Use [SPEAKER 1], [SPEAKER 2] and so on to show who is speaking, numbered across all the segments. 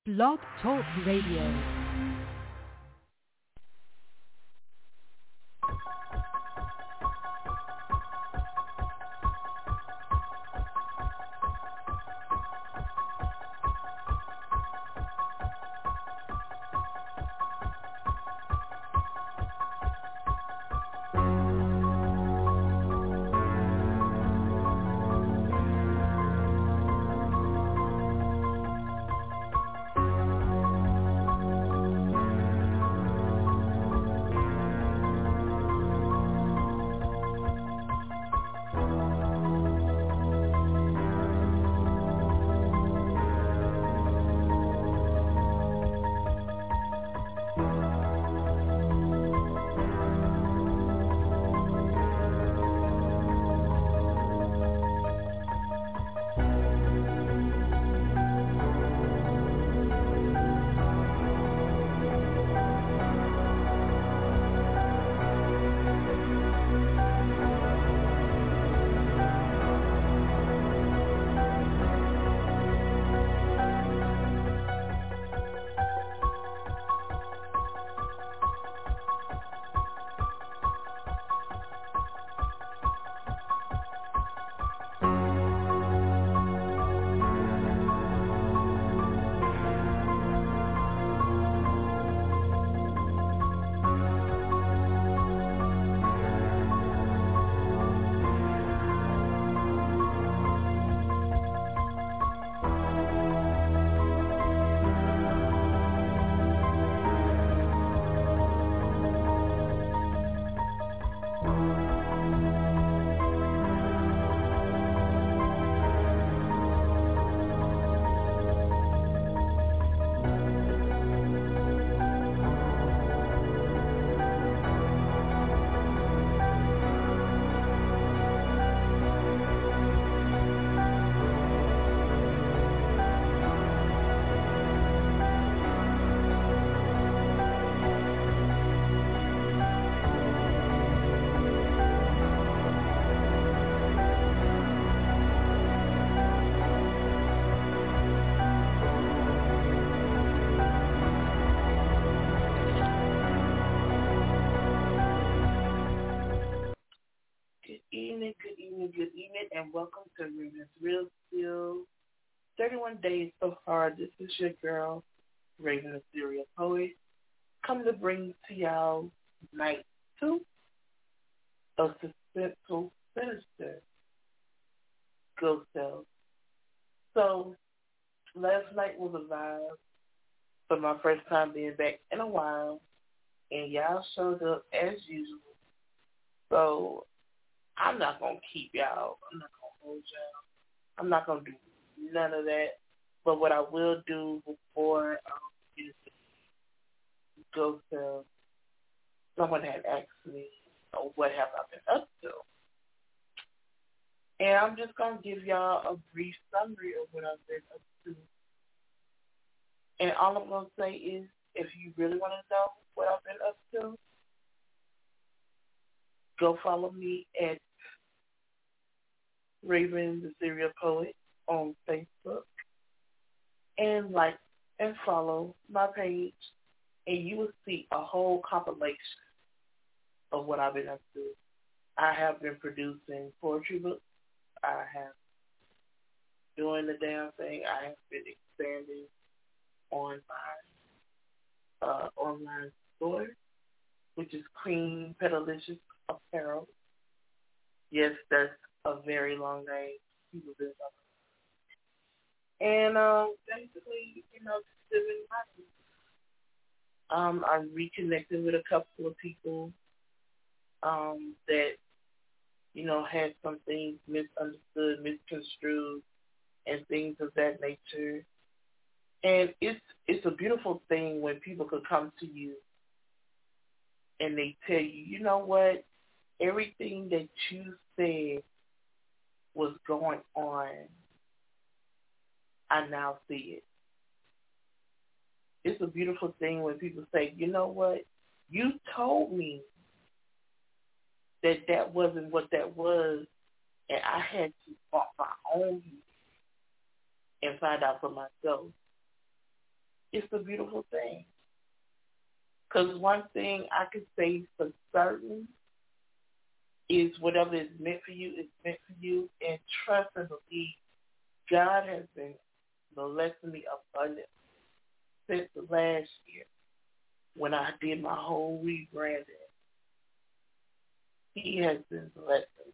[SPEAKER 1] Blog Talk Radio.
[SPEAKER 2] Good evening, and welcome to Raven's Real Steel. 31 days so far. This is your girl, Raven the Serial Poet, come to bring to y'all night 2 of Suspenseful Sinister Ghost Tales. So, last night was a vibe for my first time being back in a while, and y'all showed up as usual. So, I'm not going to keep y'all. I'm not going to hold y'all. I'm not going to do none of that. But what I will do before is go to someone had asked me, what have I been up to? And I'm just going to give y'all a brief summary of what I've been up to. And all I'm going to say is, if you really want to know what I've been up to, go follow me at Raven the Serial Poet on Facebook, and like and follow my page, and you will see a whole compilation of what I've been up to. I have been producing poetry books. I have doing the damn thing. I have been expanding on my online store, which is Clean Petalicious Apparel. Yes, that's a very long name. People been and basically, just living life. I'm reconnecting with a couple of people that, had some things misunderstood, misconstrued, and things of that nature. And it's a beautiful thing when people could come to you and they tell you, you know what, everything that you said was going on, I now see it. It's a beautiful thing when people say, you know what, you told me that wasn't what that was, and I had to walk my own and find out for myself. it's a beautiful thing. Because one thing I can say for certain is whatever is meant for you is meant for you. And trust and believe God has been blessing me abundantly since the last year when I did my whole rebranding. He has been blessing.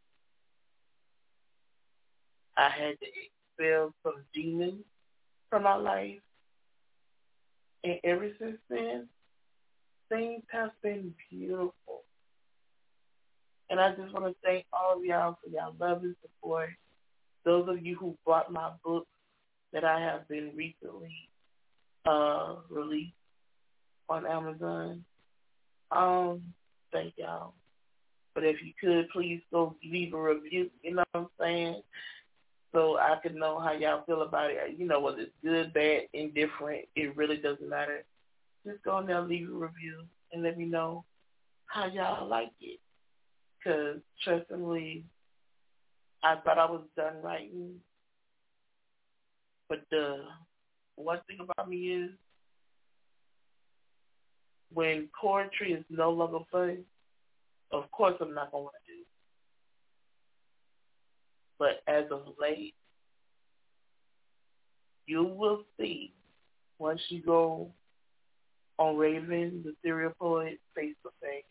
[SPEAKER 2] I had to expel some demons from my life. And ever since then, things have been beautiful. And I just want to thank all of y'all for y'all love and support. Those of you who bought my book that I have been recently released on Amazon, thank y'all. But if you could, please go leave a review, you know what I'm saying? So I can know how y'all feel about it. You know, whether it's good, bad, indifferent, it really doesn't matter. Just go in there, leave a review, and let me know how y'all like it. Because, trust and believe, I thought I was done writing. But the one thing about me is when poetry is no longer fun, of course I'm not going to want to do it. But as of late, you will see once you go on Raven, the Serial Poet, Facebook page,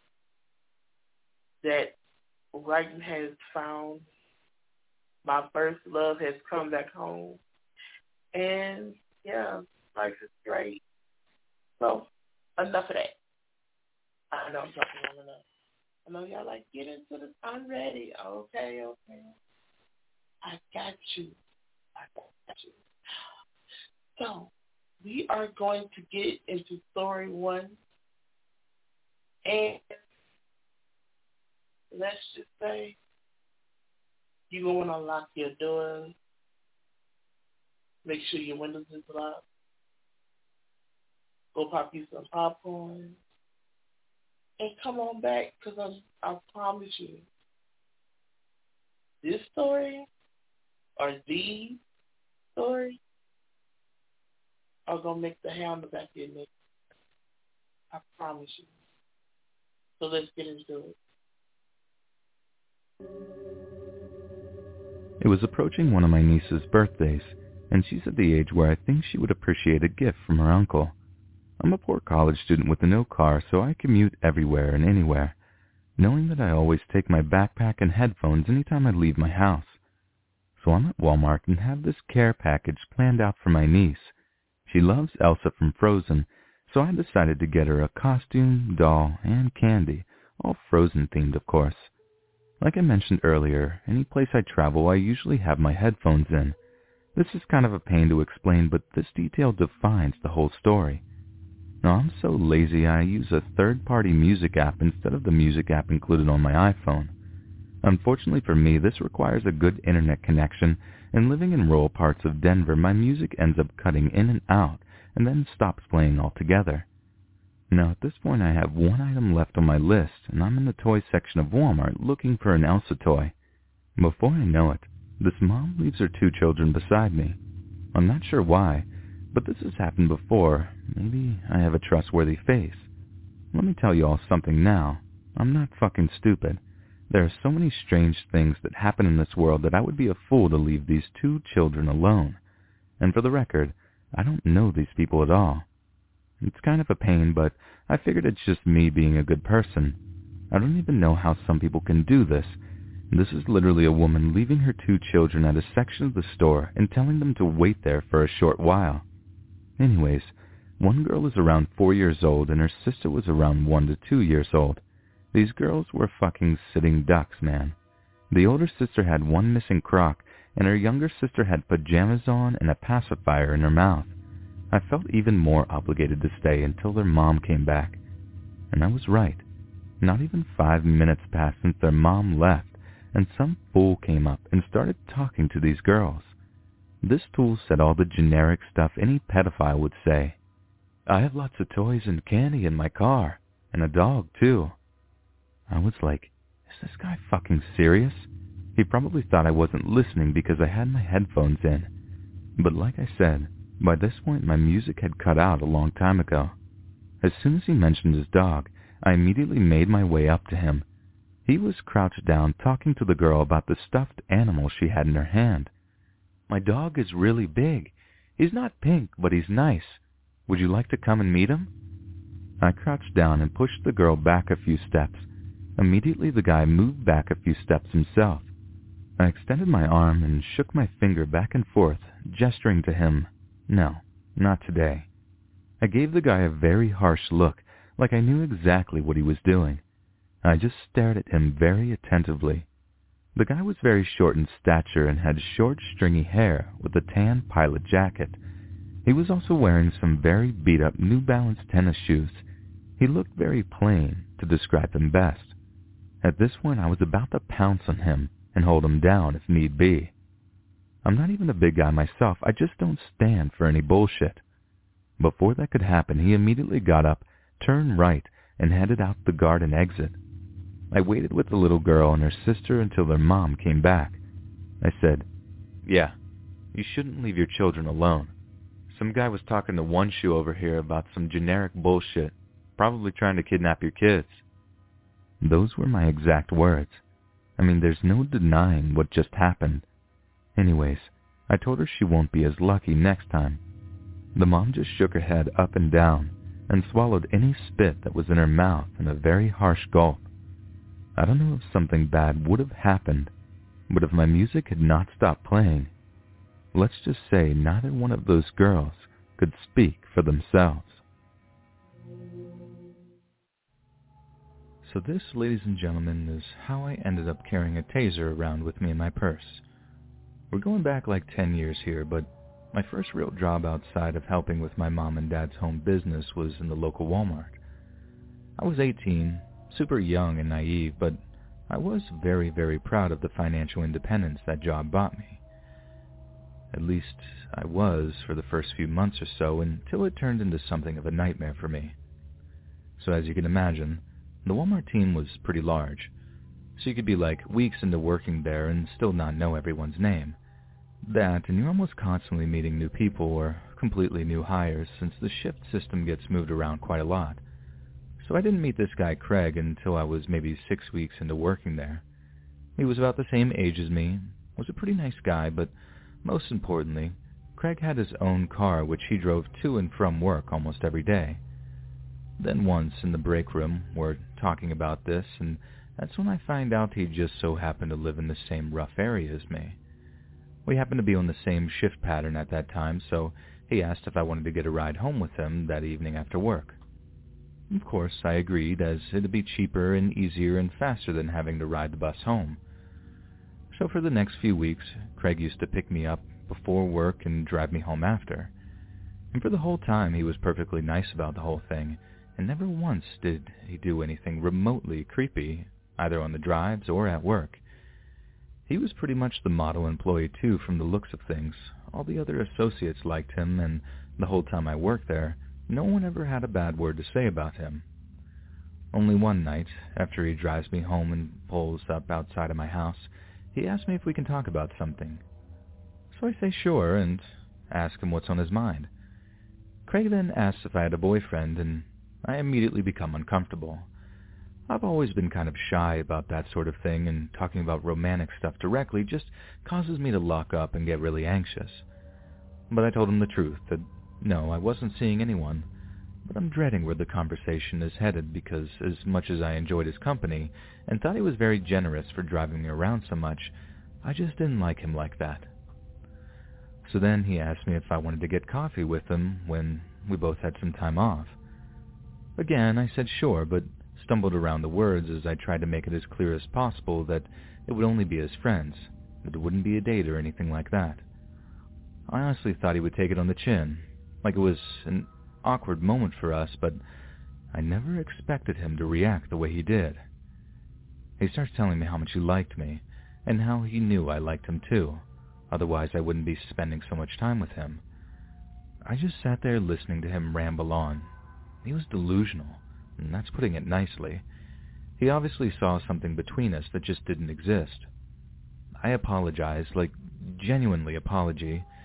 [SPEAKER 2] that writing has found my first love has come back home. And, yeah, life is great. So, enough of that. I know I'm talking long enough. I know y'all like, get into this. I'm ready. Okay. I got you. So, we are going to get into story one. And let's just say you're going to lock your doors. Make sure your windows is locked. Go pop you some popcorn. And come on back, because I promise you, this story or these stories are going to make the hair on the back of your neck. I promise you. So let's get into it.
[SPEAKER 3] It was approaching one of my niece's birthdays, and she's at the age where I think she would appreciate a gift from her uncle. I'm a poor college student with no car, so I commute everywhere and anywhere, knowing that I always take my backpack and headphones anytime I leave my house. So I'm at Walmart and have this care package planned out for my niece. She loves Elsa from Frozen, so I decided to get her a costume, doll, and candy, all Frozen themed of course. Like I mentioned earlier, any place I travel I usually have my headphones in. This is kind of a pain to explain, but this detail defines the whole story. Now, I'm so lazy I use a third-party music app instead of the music app included on my iPhone. Unfortunately for me, this requires a good internet connection, and living in rural parts of Denver, my music ends up cutting in and out and then stops playing altogether. Now, at this point, I have one item left on my list, and I'm in the toy section of Walmart looking for an Elsa toy. Before I know it, this mom leaves her 2 children beside me. I'm not sure why, but this has happened before. Maybe I have a trustworthy face. Let me tell you all something now. I'm not fucking stupid. There are so many strange things that happen in this world that I would be a fool to leave these 2 children alone. And for the record, I don't know these people at all. It's kind of a pain, but I figured it's just me being a good person. I don't even know how some people can do this. This is literally a woman leaving her 2 children at a section of the store and telling them to wait there for a short while. Anyways, one girl is around 4 years old and her sister was around 1 to 2 years old. These girls were fucking sitting ducks, man. The older sister had one missing crock, and her younger sister had pajamas on and a pacifier in her mouth. I felt even more obligated to stay until their mom came back. And I was right. Not even 5 minutes passed since their mom left, and some fool came up and started talking to these girls. This fool said all the generic stuff any pedophile would say. I have lots of toys and candy in my car, and a dog too. I was like, is this guy fucking serious? He probably thought I wasn't listening because I had my headphones in. But like I said, By this point, my music had cut out a long time ago. As soon as he mentioned his dog, I immediately made my way up to him. He was crouched down talking to the girl about the stuffed animal she had in her hand. "My dog is really big. He's not pink, but he's nice. Would you like to come and meet him?" I crouched down and pushed the girl back a few steps. Immediately the guy moved back a few steps himself. I extended my arm and shook my finger back and forth, gesturing to him, "No, not today." I gave the guy a very harsh look, like I knew exactly what he was doing. I just stared at him very attentively. The guy was very short in stature and had short, stringy hair with a tan pilot jacket. He was also wearing some very beat-up New Balance tennis shoes. He looked very plain, to describe him best. At this point, I was about to pounce on him and hold him down if need be. I'm not even a big guy myself. I just don't stand for any bullshit. Before that could happen, he immediately got up, turned right, and headed out the garden exit. I waited with the little girl and her sister until their mom came back. I said, "Yeah, you shouldn't leave your children alone. Some guy was talking to One Shoe over here about some generic bullshit, probably trying to kidnap your kids." Those were my exact words. I mean, there's no denying what just happened. Anyways, I told her she won't be as lucky next time. The mom just shook her head up and down and swallowed any spit that was in her mouth in a very harsh gulp. I don't know if something bad would have happened, but if my music had not stopped playing, let's just say neither one of those girls could speak for themselves. So this, ladies and gentlemen, is how I ended up carrying a taser around with me in my purse. We're going back like 10 years here, but my first real job outside of helping with my mom and dad's home business was in the local Walmart. I was 18, super young and naive, but I was very, very proud of the financial independence that job brought me. At least I was for the first few months or so, until it turned into something of a nightmare for me. So as you can imagine, the Walmart team was pretty large, so you could be like weeks into working there and still not know everyone's name. That, and you're almost constantly meeting new people or completely new hires, since the shift system gets moved around quite a lot. So I didn't meet this guy Craig until I was maybe 6 weeks into working there. He was about the same age as me, was a pretty nice guy, but most importantly, Craig had his own car which he drove to and from work almost every day. Then once in the break room, we're talking about this, and that's when I find out he just so happened to live in the same rough area as me. We happened to be on the same shift pattern at that time, so he asked if I wanted to get a ride home with him that evening after work. Of course, I agreed, as it'd be cheaper and easier and faster than having to ride the bus home. So for the next few weeks, Craig used to pick me up before work and drive me home after. And for the whole time, he was perfectly nice about the whole thing, and never once did he do anything remotely creepy, either on the drives or at work. He was pretty much the model employee too, from the looks of things. All the other associates liked him, and the whole time I worked there, no one ever had a bad word to say about him. Only one night, after he drives me home and pulls up outside of my house, he asked me if we can talk about something. So I say sure, and ask him what's on his mind. Craig then asks if I had a boyfriend, and I immediately become uncomfortable. I've always been kind of shy about that sort of thing, and talking about romantic stuff directly just causes me to lock up and get really anxious. But I told him the truth, that no, I wasn't seeing anyone, but I'm dreading where the conversation is headed, because as much as I enjoyed his company and thought he was very generous for driving me around so much, I just didn't like him like that. So then he asked me if I wanted to get coffee with him when we both had some time off. Again, I said sure, but stumbled around the words as I tried to make it as clear as possible that it would only be as friends, that it wouldn't be a date or anything like that. I honestly thought he would take it on the chin, like it was an awkward moment for us, but I never expected him to react the way he did. He starts telling me how much he liked me, and how he knew I liked him too, otherwise I wouldn't be spending so much time with him. I just sat there listening to him ramble on. He was delusional, and that's putting it nicely. He obviously saw something between us that just didn't exist. I apologized, like genuinely apology,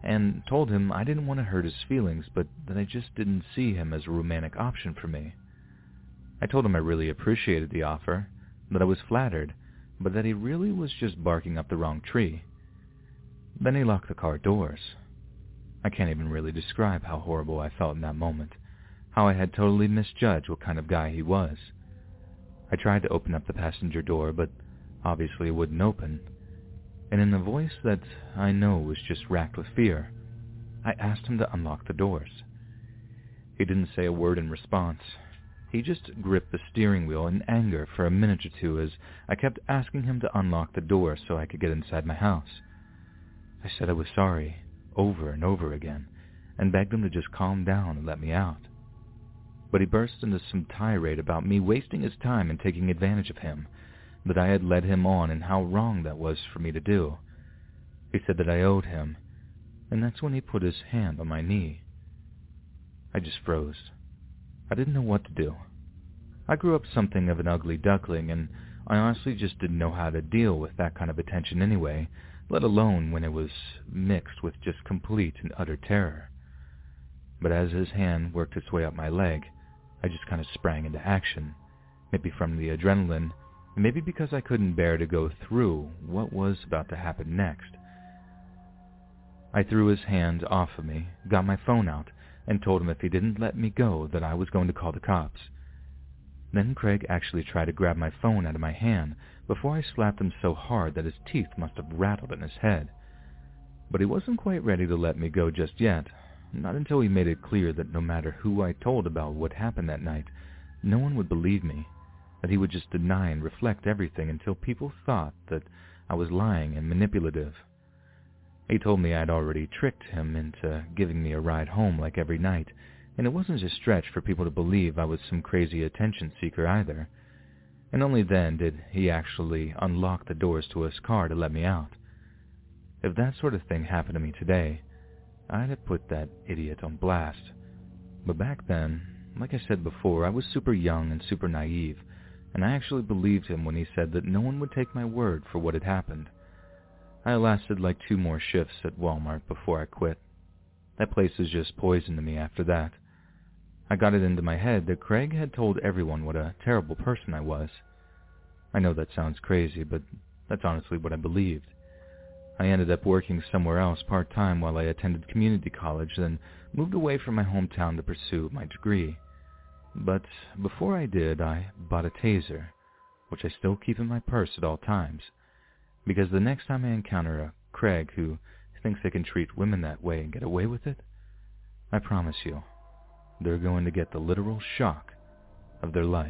[SPEAKER 3] and told him I didn't want to hurt his feelings, but that I just didn't see him as a romantic option for me. I told him I really appreciated the offer, that I was flattered, but that he really was just barking up the wrong tree. Then he locked the car doors. I can't even really describe how horrible I felt in that moment, how I had totally misjudged what kind of guy he was. I tried to open up the passenger door, but obviously it wouldn't open, and in a voice that I know was just racked with fear, I asked him to unlock the doors. He didn't say a word in response. He just gripped the steering wheel in anger for a minute or two as I kept asking him to unlock the door so I could get inside my house. I said I was sorry, over and over again, and begged him to just calm down and let me out. But he burst into some tirade about me wasting his time and taking advantage of him, that I had led him on and how wrong that was for me to do. He said that I owed him, and that's when he put his hand on my knee. I just froze. I didn't know what to do. I grew up something of an ugly duckling, and I honestly just didn't know how to deal with that kind of attention anyway, let alone when it was mixed with just complete and utter terror. But as his hand worked its way up my leg, I just kind of sprang into action, maybe from the adrenaline, and maybe because I couldn't bear to go through what was about to happen next. I threw his hand off of me, got my phone out, and told him if he didn't let me go that I was going to call the cops. Then Craig actually tried to grab my phone out of my hand before I slapped him so hard that his teeth must have rattled in his head. But he wasn't quite ready to let me go just yet, not until he made it clear that no matter who I told about what happened that night, no one would believe me, that he would just deny and reflect everything until people thought that I was lying and manipulative. He told me I'd already tricked him into giving me a ride home like every night, and it wasn't a stretch for people to believe I was some crazy attention seeker either. And only then did he actually unlock the doors to his car to let me out. If that sort of thing happened to me today, I'd have put that idiot on blast. But back then, like I said before, I was super young and super naive, and I actually believed him when he said that no one would take my word for what had happened. I lasted like 2 more shifts at Walmart before I quit. That place was just poison to me after that. I got it into my head that Craig had told everyone what a terrible person I was. I know that sounds crazy, but that's honestly what I believed. I ended up working somewhere else part-time while I attended community college, then moved away from my hometown to pursue my degree. But before I did, I bought a taser, which I still keep in my purse at all times, because the next time I encounter a Craig who thinks they can treat women that way and get away with it, I promise you, they're going to get the literal shock of their life.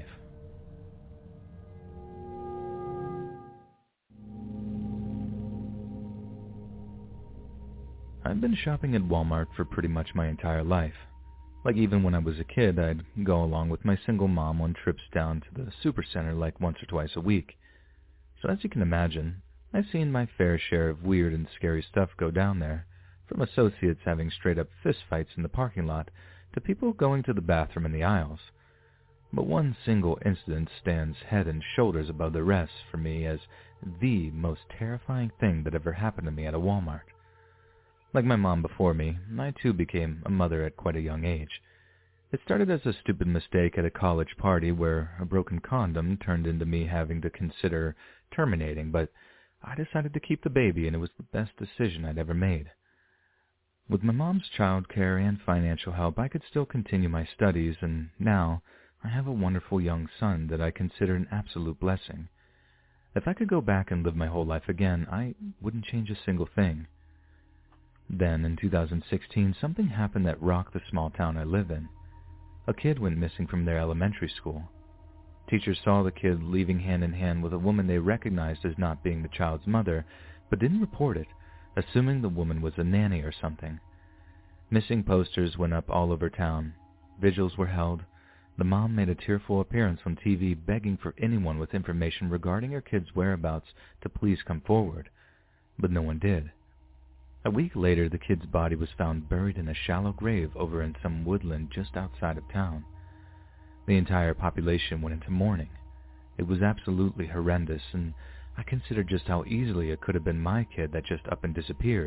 [SPEAKER 3] I've been shopping at Walmart for pretty much my entire life. Like even when I was a kid, I'd go along with my single mom on trips down to the supercenter like once or twice a week. So as you can imagine, I've seen my fair share of weird and scary stuff go down there, from associates having straight-up fistfights in the parking lot to people going to the bathroom in the aisles. But one single incident stands head and shoulders above the rest for me as the most terrifying thing that ever happened to me at a Walmart. Like my mom before me, I too became a mother at quite a young age. It started as a stupid mistake at a college party where a broken condom turned into me having to consider terminating, but I decided to keep the baby, and it was the best decision I'd ever made. With my mom's childcare and financial help, I could still continue my studies, and now I have a wonderful young son that I consider an absolute blessing. If I could go back and live my whole life again, I wouldn't change a single thing. Then, in 2016, something happened that rocked the small town I live in. A kid went missing from their elementary school. Teachers saw the kid leaving hand in hand with a woman they recognized as not being the child's mother, but didn't report it, assuming the woman was a nanny or something. Missing posters went up all over town. Vigils were held. The mom made a tearful appearance on TV begging for anyone with information regarding her kid's whereabouts to please come forward, but no one did. A week later, the kid's body was found buried in a shallow grave over in some woodland just outside of town. The entire population went into mourning. It was absolutely horrendous, and I considered just how easily it could have been my kid that just up and disappeared,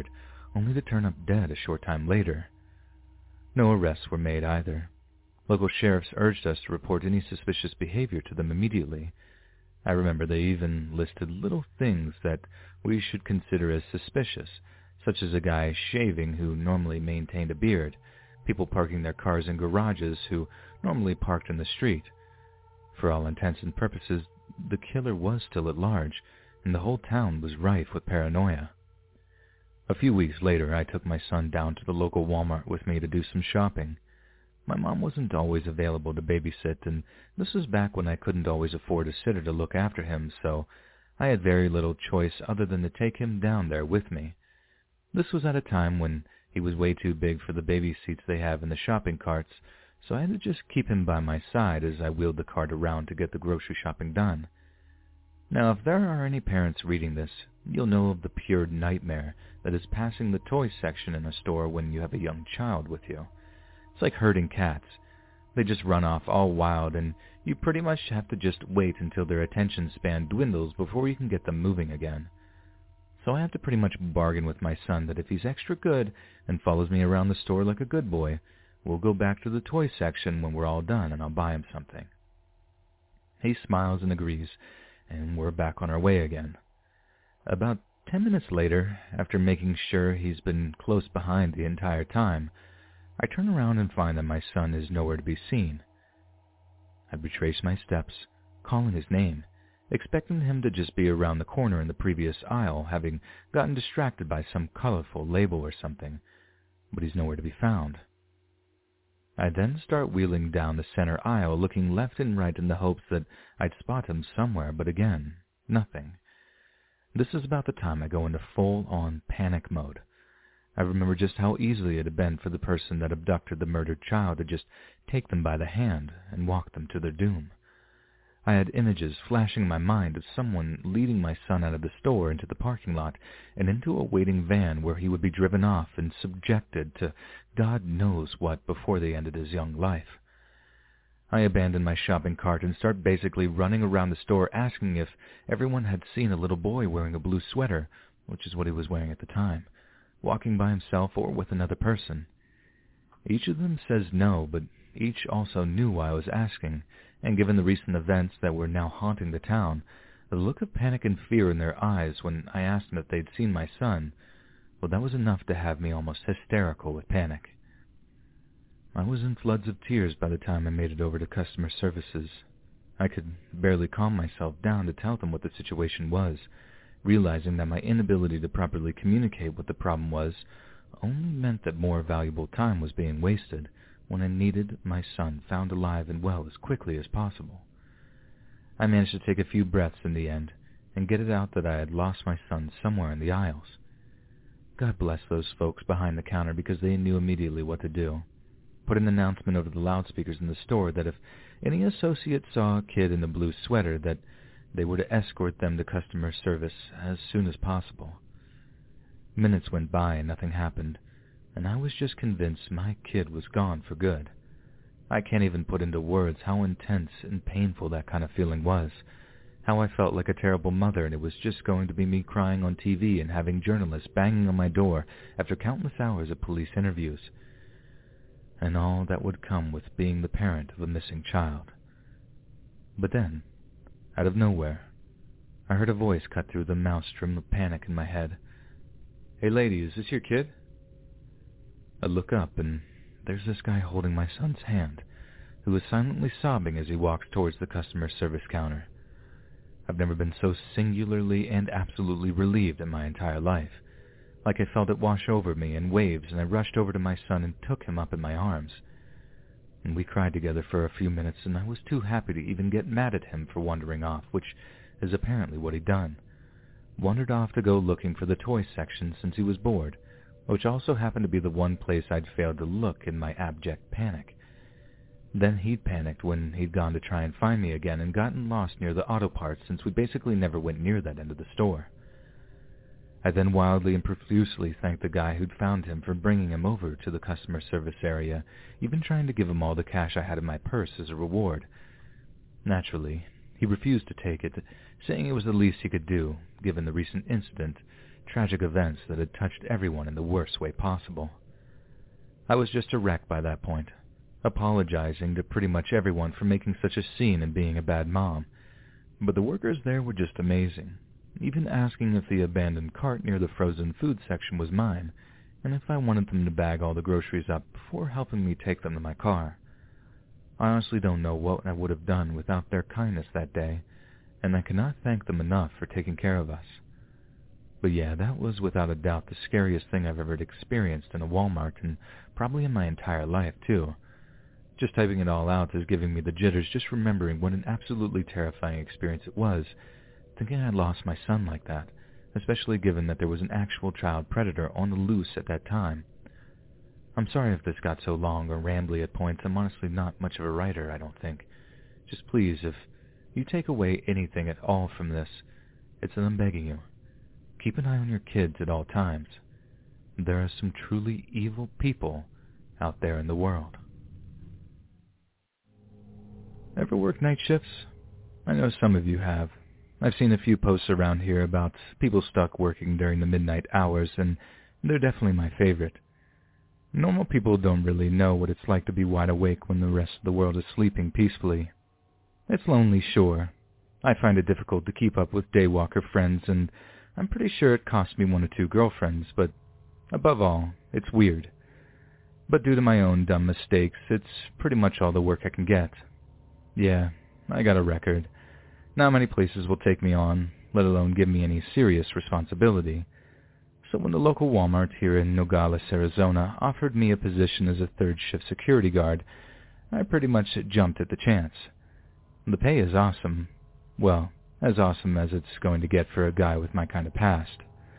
[SPEAKER 3] only to turn up dead a short time later. No arrests were made either. Local sheriffs urged us to report any suspicious behavior to them immediately. I remember they even listed little things that we should consider as suspicious, such as a guy shaving who normally maintained a beard, people parking their cars in garages who normally parked in the street. For all intents and purposes, the killer was still at large, and the whole town was rife with paranoia. A few weeks later, I took my son down to the local Walmart with me to do some shopping. My mom wasn't always available to babysit, and this was back when I couldn't always afford a sitter to look after him, so I had very little choice other than to take him down there with me. This was at a time when he was way too big for the baby seats they have in the shopping carts, so I had to just keep him by my side as I wheeled the cart around to get the grocery shopping done. Now, if there are any parents reading this, you'll know of the pure nightmare that is passing the toy section in a store when you have a young child with you. It's like herding cats. They just run off all wild, and you pretty much have to just wait until their attention span dwindles before you can get them moving again. So I have to pretty much bargain with my son that if he's extra good and follows me around the store like a good boy, we'll go back to the toy section when we're all done and I'll buy him something. He smiles and agrees, and we're back on our way again. About 10 minutes later, after making sure he's been close behind the entire time, I turn around and find that my son is nowhere to be seen. I retrace my steps, calling his name, expecting him to just be around the corner in the previous aisle, having gotten distracted by some colorful label or something, but he's nowhere to be found. I then start wheeling down the center aisle, looking left and right in the hopes that I'd spot him somewhere, but again, nothing. This is about the time I go into full-on panic mode. I remember just how easily it had been for the person that abducted the murdered child to just take them by the hand and walk them to their doom. I had images flashing in my mind of someone leading my son out of the store into the parking lot and into a waiting van where he would be driven off and subjected to God knows what before they ended his young life. I abandon my shopping cart and start basically running around the store asking if everyone had seen a little boy wearing a blue sweater, which is what he was wearing at the time, walking by himself or with another person. Each of them says no, but each also knew why I was asking, and given the recent events that were now haunting the town, the look of panic and fear in their eyes when I asked them if they'd seen my son, well, that was enough to have me almost hysterical with panic. I was in floods of tears by the time I made it over to customer services. I could barely calm myself down to tell them what the situation was, realizing that my inability to properly communicate what the problem was only meant that more valuable time was being wasted when I needed my son found alive and well as quickly as possible. I managed to take a few breaths in the end and get it out that I had lost my son somewhere in the aisles. God bless those folks behind the counter because they knew immediately what to do. Put an announcement over the loudspeakers in the store that if any associate saw a kid in a blue sweater that they were to escort them to customer service as soon as possible. Minutes went by and nothing happened, and I was just convinced my kid was gone for good. I can't even put into words how intense and painful that kind of feeling was, how I felt like a terrible mother and it was just going to be me crying on TV and having journalists banging on my door after countless hours of police interviews, and all that would come with being the parent of a missing child. But then, out of nowhere, I heard a voice cut through the maelstrom of panic in my head. "Hey lady, is this your kid?" I look up and there's this guy holding my son's hand, who is silently sobbing as he walks towards the customer service counter. I've never been so singularly and absolutely relieved in my entire life. Like I felt it wash over me in waves, and I rushed over to my son and took him up in my arms. And we cried together for a few minutes, and I was too happy to even get mad at him for wandering off, which is apparently what he'd done. Wandered off to go looking for the toy section since he was bored, which also happened to be the one place I'd failed to look in my abject panic. Then he'd panicked when he'd gone to try and find me again and gotten lost near the auto parts since we basically never went near that end of the store. I then wildly and profusely thanked the guy who'd found him for bringing him over to the customer service area, even trying to give him all the cash I had in my purse as a reward. Naturally, he refused to take it, saying it was the least he could do, given the recent incident, tragic events that had touched everyone in the worst way possible. I was just a wreck by that point, apologizing to pretty much everyone for making such a scene and being a bad mom. But the workers there were just amazing, even asking if the abandoned cart near the frozen food section was mine, and if I wanted them to bag all the groceries up before helping me take them to my car. I honestly don't know what I would have done without their kindness that day, and I cannot thank them enough for taking care of us. But yeah, that was without a doubt the scariest thing I've ever experienced in a Walmart, and probably in my entire life, too. Just typing it all out is giving me the jitters just remembering what an absolutely terrifying experience it was, thinking I'd lost my son like that, especially given that there was an actual child predator on the loose at that time. I'm sorry if this got so long or rambly at points. I'm honestly not much of a writer, I don't think. Just please, if you take away anything at all from this, it's that I'm begging you. Keep an eye on your kids at all times. There are some truly evil people out there in the world. Ever work night shifts? I know some of you have. I've seen a few posts around here about people stuck working during the midnight hours, and they're definitely my favorite. Normal people don't really know what it's like to be wide awake when the rest of the world is sleeping peacefully. It's lonely, sure. I find it difficult to keep up with daywalker friends, and I'm pretty sure it cost me 1 or 2 girlfriends, but above all, it's weird. But due to my own dumb mistakes, it's pretty much all the work I can get. Yeah, I got a record. Not many places will take me on, let alone give me any serious responsibility. So when the local Walmart here in Nogales, Arizona, offered me a position as a third-shift security guard, I pretty much jumped at the chance. The pay is awesome. Well, as awesome as it's going to get for a guy with my kind of past.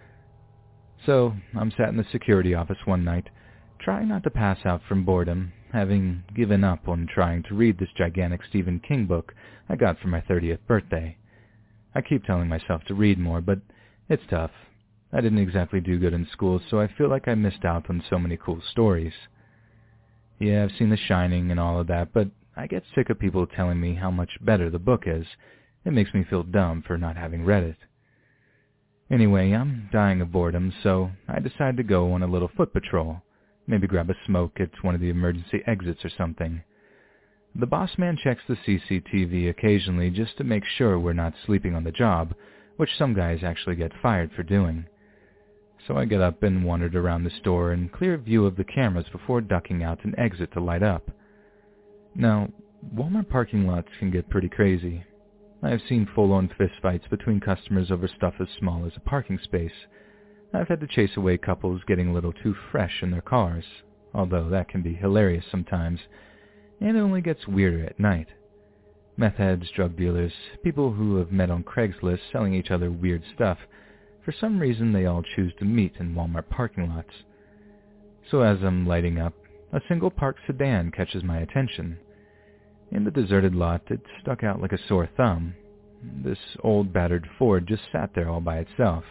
[SPEAKER 3] So, I'm sat in the security office one night, trying not to pass out from boredom, having given up on trying to read this gigantic Stephen King book I got for my 30th birthday. I keep telling myself to read more, but it's tough. I didn't exactly do good in school, so I feel like I missed out on so many cool stories. Yeah, I've seen The Shining and all of that, but I get sick of people telling me how much better the book is. It makes me feel dumb for not having read it. Anyway, I'm dying of boredom, so I decide to go on a little foot patrol. Maybe grab a smoke at one of the emergency exits or something. The boss man checks the CCTV occasionally just to make sure we're not sleeping on the job, which some guys actually get fired for doing. So I get up and wandered around the store in clear view of the cameras before ducking out an exit to light up. Now, Walmart parking lots can get pretty crazy. I have seen full-on fistfights between customers over stuff as small as a parking space. I've had to chase away couples getting a little too fresh in their cars, although that can be hilarious sometimes, and it only gets weirder at night. Meth heads, drug dealers, people who have met on Craigslist selling each other weird stuff. For some reason, they all choose to meet in Walmart parking lots. So as I'm lighting up, a single parked sedan catches my attention. In the deserted lot, it stuck out like a sore thumb. This old battered Ford just sat there all by itself.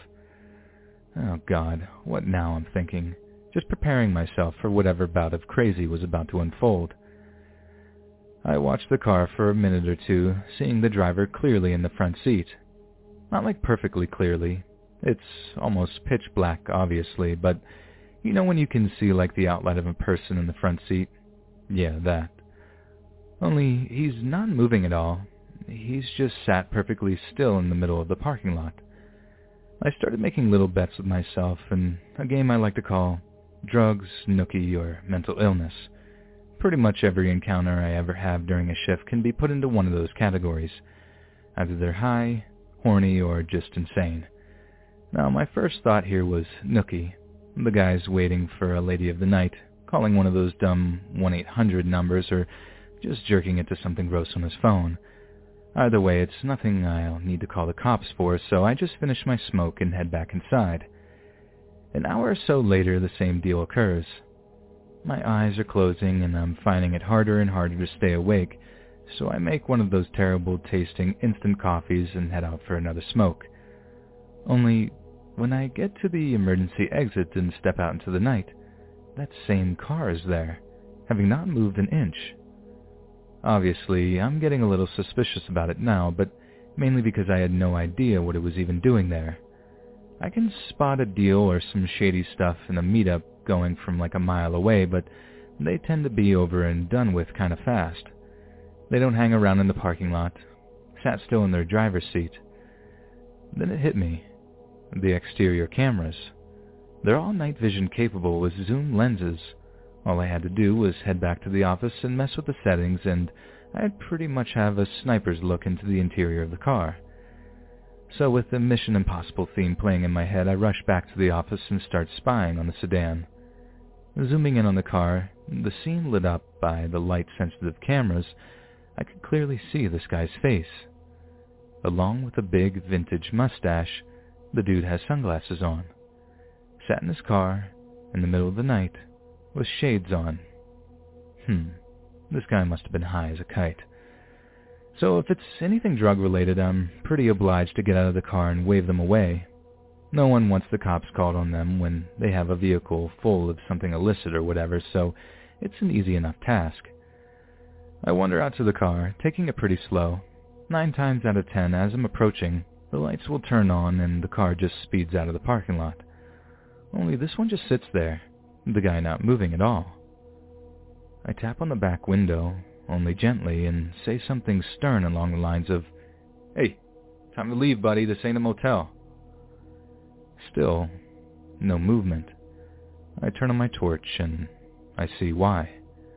[SPEAKER 3] Oh God, what now, I'm thinking, just preparing myself for whatever bout of crazy was about to unfold. I watched the car for a minute or two, seeing the driver clearly in the front seat. Not like perfectly clearly. It's almost pitch black, obviously, but you know when you can see like the outline of a person in the front seat? Yeah, that. Only he's not moving at all. He's just sat perfectly still in the middle of the parking lot. I started making little bets with myself in a game I like to call drugs, nookie, or mental illness. Pretty much every encounter I ever have during a shift can be put into one of those categories. Either they're high, horny, or just insane. Now, my first thought here was nookie. The guy's waiting for a lady of the night, calling one of those dumb 1-800 numbers, or just jerking it to something gross on his phone. Either way, it's nothing I'll need to call the cops for, so I just finish my smoke and head back inside. An hour or so later, the same deal occurs. My eyes are closing, and I'm finding it harder and harder to stay awake, so I make one of those terrible-tasting instant coffees and head out for another smoke. Only, when I get to the emergency exit and step out into the night, that same car is there, having not moved an inch. Obviously, I'm getting a little suspicious about it now, but mainly because I had no idea what it was even doing there. I can spot a deal or some shady stuff in a meetup going from like a mile away, but they tend to be over and done with kind of fast. They don't hang around in the parking lot, sat still in their driver's seat. Then it hit me. The exterior cameras. They're all night vision capable with zoom lenses. All I had to do was head back to the office and mess with the settings, and I'd pretty much have a sniper's look into the interior of the car. So with the Mission Impossible theme playing in my head, I rush back to the office and start spying on the sedan. Zooming in on the car, the scene lit up by the light-sensitive cameras, I could clearly see this guy's face. Along with a big vintage mustache, the dude has sunglasses on. Sat in his car, in the middle of the night, with shades on. This guy must have been high as a kite. So if it's anything drug-related, I'm pretty obliged to get out of the car and wave them away. No one wants the cops called on them when they have a vehicle full of something illicit or whatever, so it's an easy enough task. I wander out to the car, taking it pretty slow. 9 times out of 10, as I'm approaching, the lights will turn on and the car just speeds out of the parking lot. Only this one just sits there, the guy not moving at all. I tap on the back window, only gently, and say something stern along the lines of, "Hey, time to leave, buddy, this ain't a motel." Still, no movement. I turn on my torch and I see why.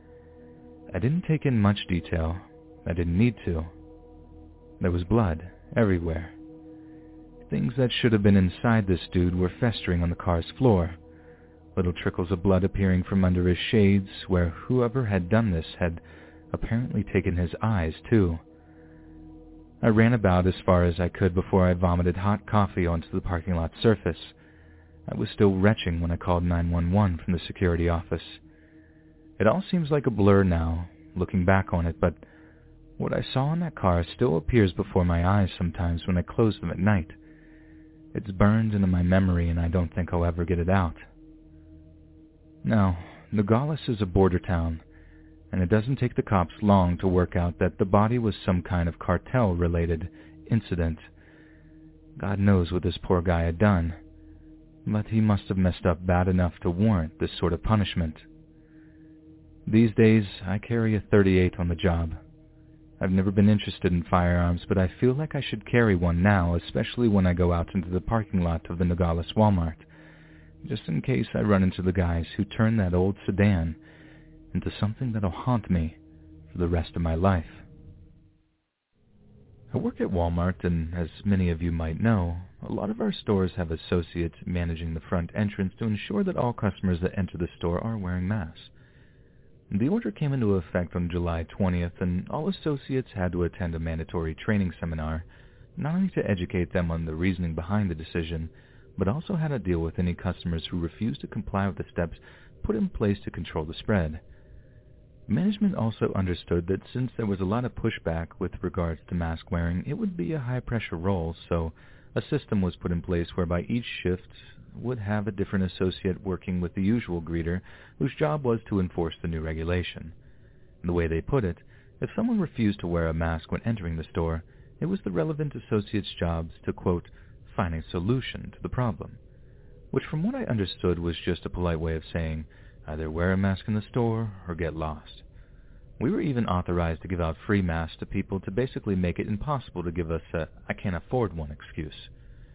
[SPEAKER 3] I didn't take in much detail. I didn't need to. There was blood everywhere. Things that should have been inside this dude were festering on the car's floor. Little trickles of blood appearing from under his shades, where whoever had done this had apparently taken his eyes too. I ran about as far as I could before I vomited hot coffee onto the parking lot surface. I was still retching when I called 911 from the security office. It all seems like a blur now, looking back on it, but what I saw in that car still appears before my eyes sometimes when I close them at night. It's burned into my memory and I don't think I'll ever get it out. Now, Nogales is a border town, and it doesn't take the cops long to work out that the body was some kind of cartel-related incident. God knows what this poor guy had done, but he must have messed up bad enough to warrant this sort of punishment. These days, I carry a .38 on the job. I've never been interested in firearms, but I feel like I should carry one now, especially when I go out into the parking lot of the Nogales Walmart, just in case I run into the guys who turned that old sedan into something that'll haunt me for the rest of my life. I work at Walmart, and as many of you might know, a lot of our stores have associates managing the front entrance to ensure that all customers that enter the store are wearing masks. The order came into effect on July 20th, and all associates had to attend a mandatory training seminar, not only to educate them on the reasoning behind the decision, but also how to deal with any customers who refused to comply with the steps put in place to control the spread. Management also understood that since there was a lot of pushback with regards to mask wearing, it would be a high-pressure role, so a system was put in place whereby each shift would have a different associate working with the usual greeter, whose job was to enforce the new regulation. The way they put it, if someone refused to wear a mask when entering the store, it was the relevant associate's job to, quote, find a solution to the problem, which from what I understood was just a polite way of saying, either wear a mask in the store or get lost. We were even authorized to give out free masks to people to basically make it impossible to give us a "I can't afford one" excuse.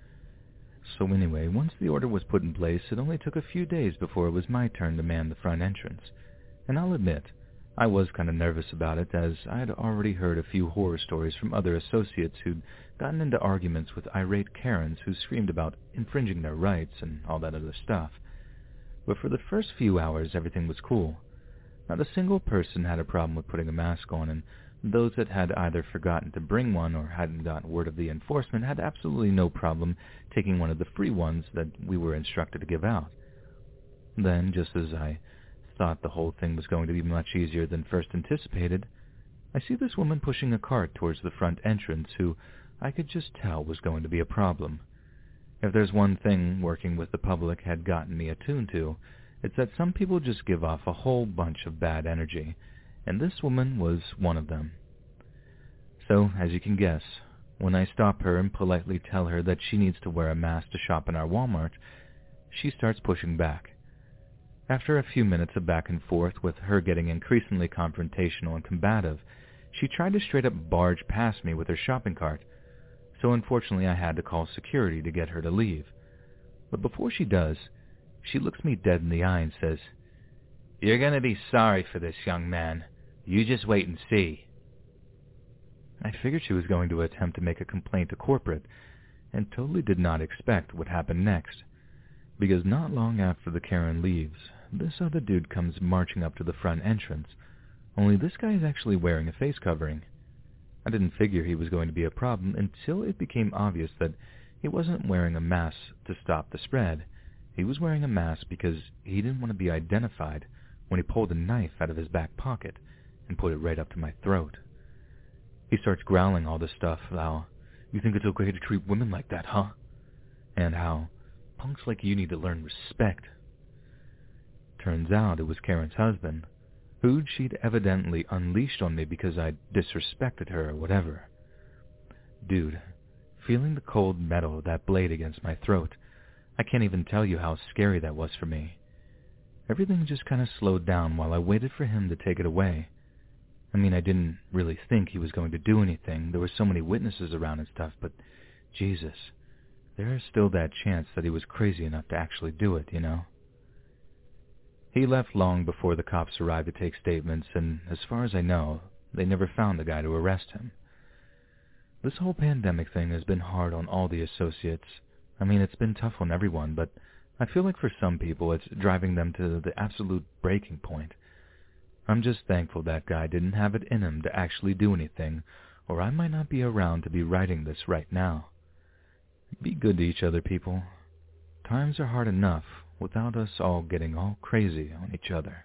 [SPEAKER 3] So anyway, once the order was put in place, it only took a few days before it was my turn to man the front entrance. And I'll admit, I was kind of nervous about it, as I had already heard a few horror stories from other associates who'd gotten into arguments with irate Karens who screamed about infringing their rights and all that other stuff. But for the first few hours, everything was cool. Not a single person had a problem with putting a mask on, and those that had either forgotten to bring one or hadn't gotten word of the enforcement had absolutely no problem taking one of the free ones that we were instructed to give out. Then, just as I thought the whole thing was going to be much easier than first anticipated, I see this woman pushing a cart towards the front entrance who I could just tell was going to be a problem. If there's one thing working with the public had gotten me attuned to, it's that some people just give off a whole bunch of bad energy, and this woman was one of them. So, as you can guess, When I stop her and politely tell her that she needs to wear a mask to shop in our Walmart, she starts pushing back. After a few minutes of back and forth, with her getting increasingly confrontational and combative, she tried to straight up barge past me with her shopping cart, so unfortunately I had to call security to get her to leave. But before she does, she looks me dead in the eye and says, "You're going to be sorry for this, young man. You just wait and see." I figured she was going to attempt to make a complaint to corporate, and totally did not expect what happened next, because not long after the Karen leaves, this other dude comes marching up to the front entrance, only this guy is actually wearing a face covering. I didn't figure he was going to be a problem until it became obvious that he wasn't wearing a mask to stop the spread. He was wearing a mask because he didn't want to be identified when he pulled a knife out of his back pocket and put it right up to my throat. He starts growling all this stuff, how, "You think it's okay to treat women like that, huh?" And how, "Punks like you need to learn respect." Turns out it was Karen's husband, who she'd evidently unleashed on me because I'd disrespected her or whatever. Dude, feeling the cold metal of that blade against my throat, I can't even tell you how scary that was for me. Everything just kind of slowed down while I waited for him to take it away. I mean, I didn't really think he was going to do anything. There were so many witnesses around and stuff, but Jesus, there is still that chance that he was crazy enough to actually do it, you know? He left long before the cops arrived to take statements, and as far as I know, they never found the guy to arrest him. This whole pandemic thing has been hard on all the associates. I mean, it's been tough on everyone, but I feel like for some people it's driving them to the absolute breaking point. I'm just thankful that guy didn't have it in him to actually do anything, or I might not be around to be writing this right now. Be good to each other, people. Times are hard enough without us all getting all crazy on each other.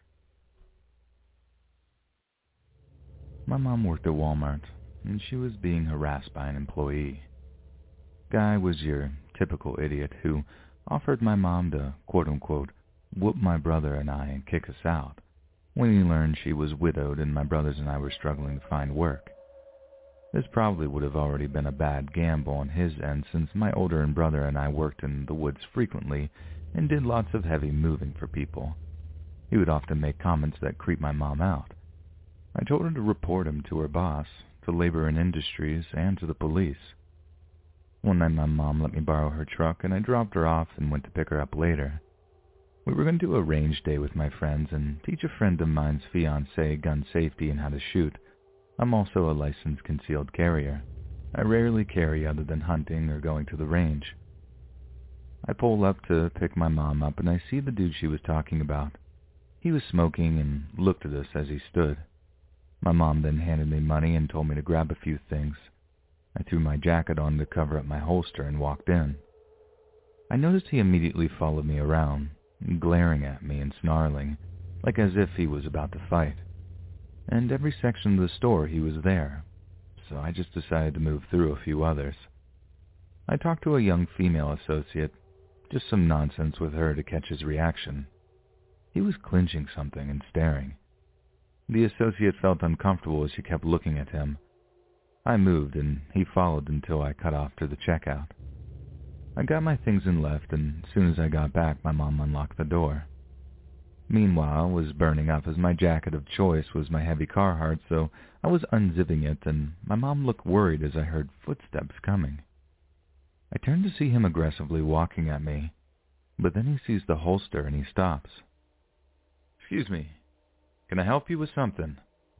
[SPEAKER 3] My mom worked at Walmart, and she was being harassed by an employee. Guy was your typical idiot who offered my mom to, quote-unquote, whoop my brother and I and kick us out, when he learned she was widowed and my brothers and I were struggling to find work. This probably would have already been a bad gamble on his end, since my older brother and I worked in the woods frequently and did lots of heavy moving for people. He would often make comments that creeped my mom out. I told her to report him to her boss, to Labor and Industries, and to the police. One night my mom let me borrow her truck, and I dropped her off and went to pick her up later. We were going to do a range day with my friends and teach a friend of mine's fiancée gun safety and how to shoot. I'm also a licensed concealed carrier. I rarely carry other than hunting or going to the range. I pull up to pick my mom up, and I see the dude she was talking about. He was smoking and looked at us as he stood. My mom then handed me money and told me to grab a few things. I threw my jacket on to cover up my holster and walked in. I noticed he immediately followed me around, glaring at me and snarling, like as if he was about to fight. And every section of the store he was there, so I just decided to move through a few others. I talked to a young female associate, just some nonsense with her to catch his reaction. He was clinching something and staring. The associate felt uncomfortable as she kept looking at him. I moved, and he followed until I cut off to the checkout. I got my things and left, and as soon as I got back, my mom unlocked the door. Meanwhile, I was burning up as my jacket of choice was my heavy Carhartt, so I was unzipping it, and my mom looked worried as I heard footsteps coming. I turned to see him aggressively walking at me, but then he sees the holster and he stops. "Excuse me, can I help you with something?"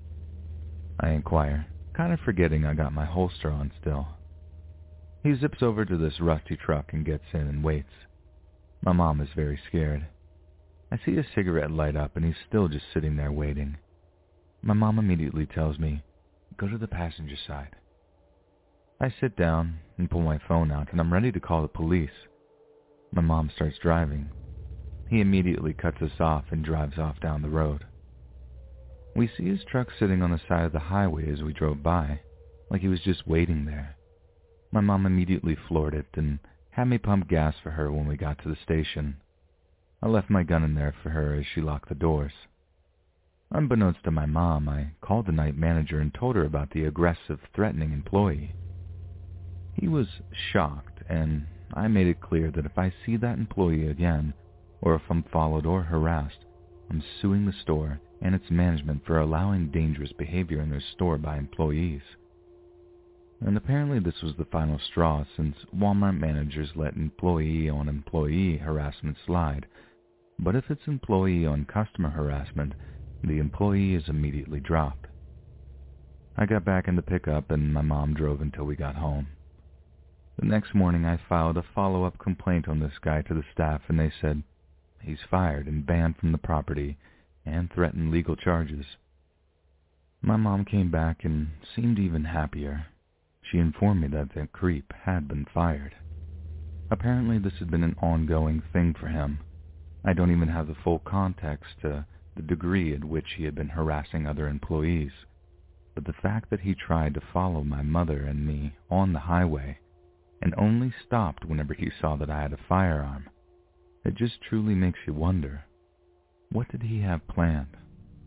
[SPEAKER 3] I inquire, kind of forgetting I got my holster on still. He zips over to this rusty truck and gets in and waits. My mom is very scared. I see a cigarette light up and he's still just sitting there waiting. My mom immediately tells me, "Go to the passenger side." I sit down and pull my phone out, and I'm ready to call the police. My mom starts driving. He immediately cuts us off and drives off down the road. We see his truck sitting on the side of the highway as we drove by, like he was just waiting there. My mom immediately floored it and had me pump gas for her when we got to the station. I left my gun in there for her as she locked the doors. Unbeknownst to my mom, I called the night manager and told her about the aggressive, threatening employee. He was shocked, and I made it clear that if I see that employee again, or if I'm followed or harassed, I'm suing the store and its management for allowing dangerous behavior in their store by employees. And apparently this was the final straw, since Walmart managers let employee-on-employee harassment slide. But if it's employee-on-customer harassment, the employee is immediately dropped. I got back in the pickup and my mom drove until we got home. The next morning I filed a follow-up complaint on this guy to the staff, and they said he's fired and banned from the property and threatened legal charges. My mom came back and seemed even happier. She informed me that the creep had been fired. Apparently this had been an ongoing thing for him. I don't even have the full context to the degree at which he had been harassing other employees, but the fact that he tried to follow my mother and me on the highway and only stopped whenever he saw that I had a firearm, it just truly makes you wonder, what did he have planned?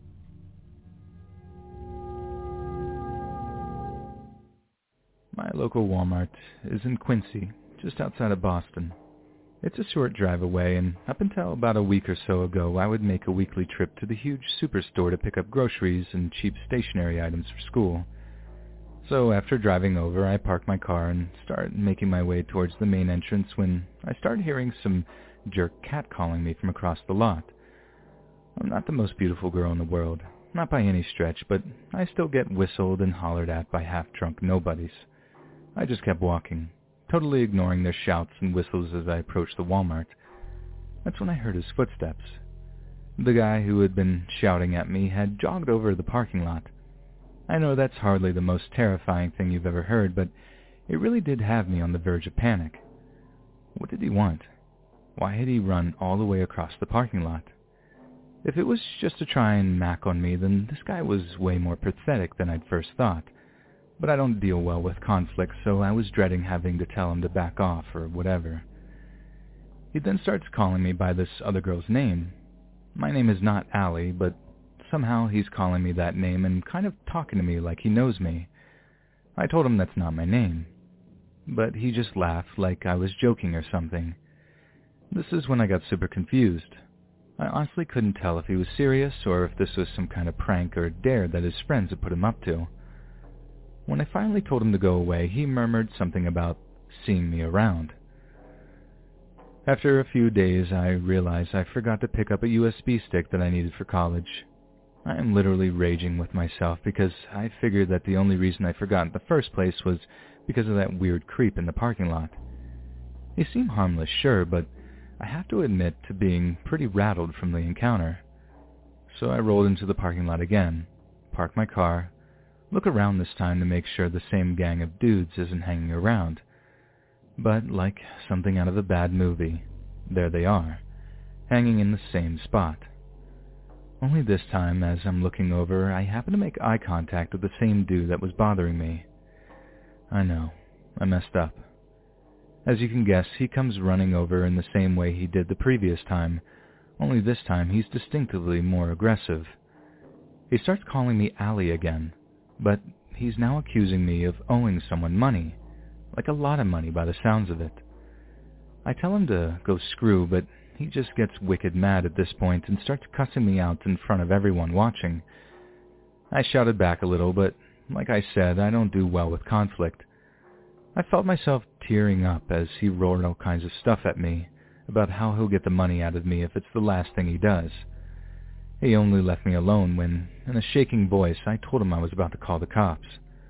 [SPEAKER 3] My local Walmart is in Quincy, just outside of Boston. It's a short drive away, and up until about a week or so ago, I would make a weekly trip to the huge superstore to pick up groceries and cheap stationery items for school. So after driving over, I parked my car and started making my way towards the main entrance when I started hearing some jerk catcalling me from across the lot. I'm not the most beautiful girl in the world, not by any stretch, but I still get whistled and hollered at by half-drunk nobodies. I just kept walking, totally ignoring their shouts and whistles as I approached the Walmart. That's when I heard his footsteps. The guy who had been shouting at me had jogged over the parking lot. I know that's hardly the most terrifying thing you've ever heard, but it really did have me on the verge of panic. What did he want? Why had he run all the way across the parking lot? If it was just to try and mac on me, then this guy was way more pathetic than I'd first thought. But I don't deal well with conflict, so I was dreading having to tell him to back off or whatever. He then starts calling me by this other girl's name. My name is not Allie, but somehow he's calling me that name and kind of talking to me like he knows me. I told him that's not my name, but he just laughed like I was joking or something. This is when I got super confused. I honestly couldn't tell if he was serious or if this was some kind of prank or dare that his friends had put him up to. When I finally told him to go away, he murmured something about seeing me around. After a few days, I realized I forgot to pick up a USB stick that I needed for college. I am literally raging with myself because I figured that the only reason I forgot in the first place was because of that weird creep in the parking lot. He seemed harmless, sure, but I have to admit to being pretty rattled from the encounter. So I rolled into the parking lot again, parked my car, look around this time to make sure the same gang of dudes isn't hanging around. But like something out of a bad movie, there they are, hanging in the same spot. Only this time, as I'm looking over, I happen to make eye contact with the same dude that was bothering me. I know, I messed up. As you can guess, he comes running over in the same way he did the previous time, only this time he's distinctively more aggressive. He starts calling me Allie again, but he's now accusing me of owing someone money, like a lot of money by the sounds of it. I tell him to go screw, but he just gets wicked mad at this point and starts cussing me out in front of everyone watching. I shouted back a little, but like I said, I don't do well with conflict. I felt myself tearing up as he roared all kinds of stuff at me about how he'll get the money out of me if it's the last thing he does. He only left me alone when, in a shaking voice, I told him I was about to call the cops.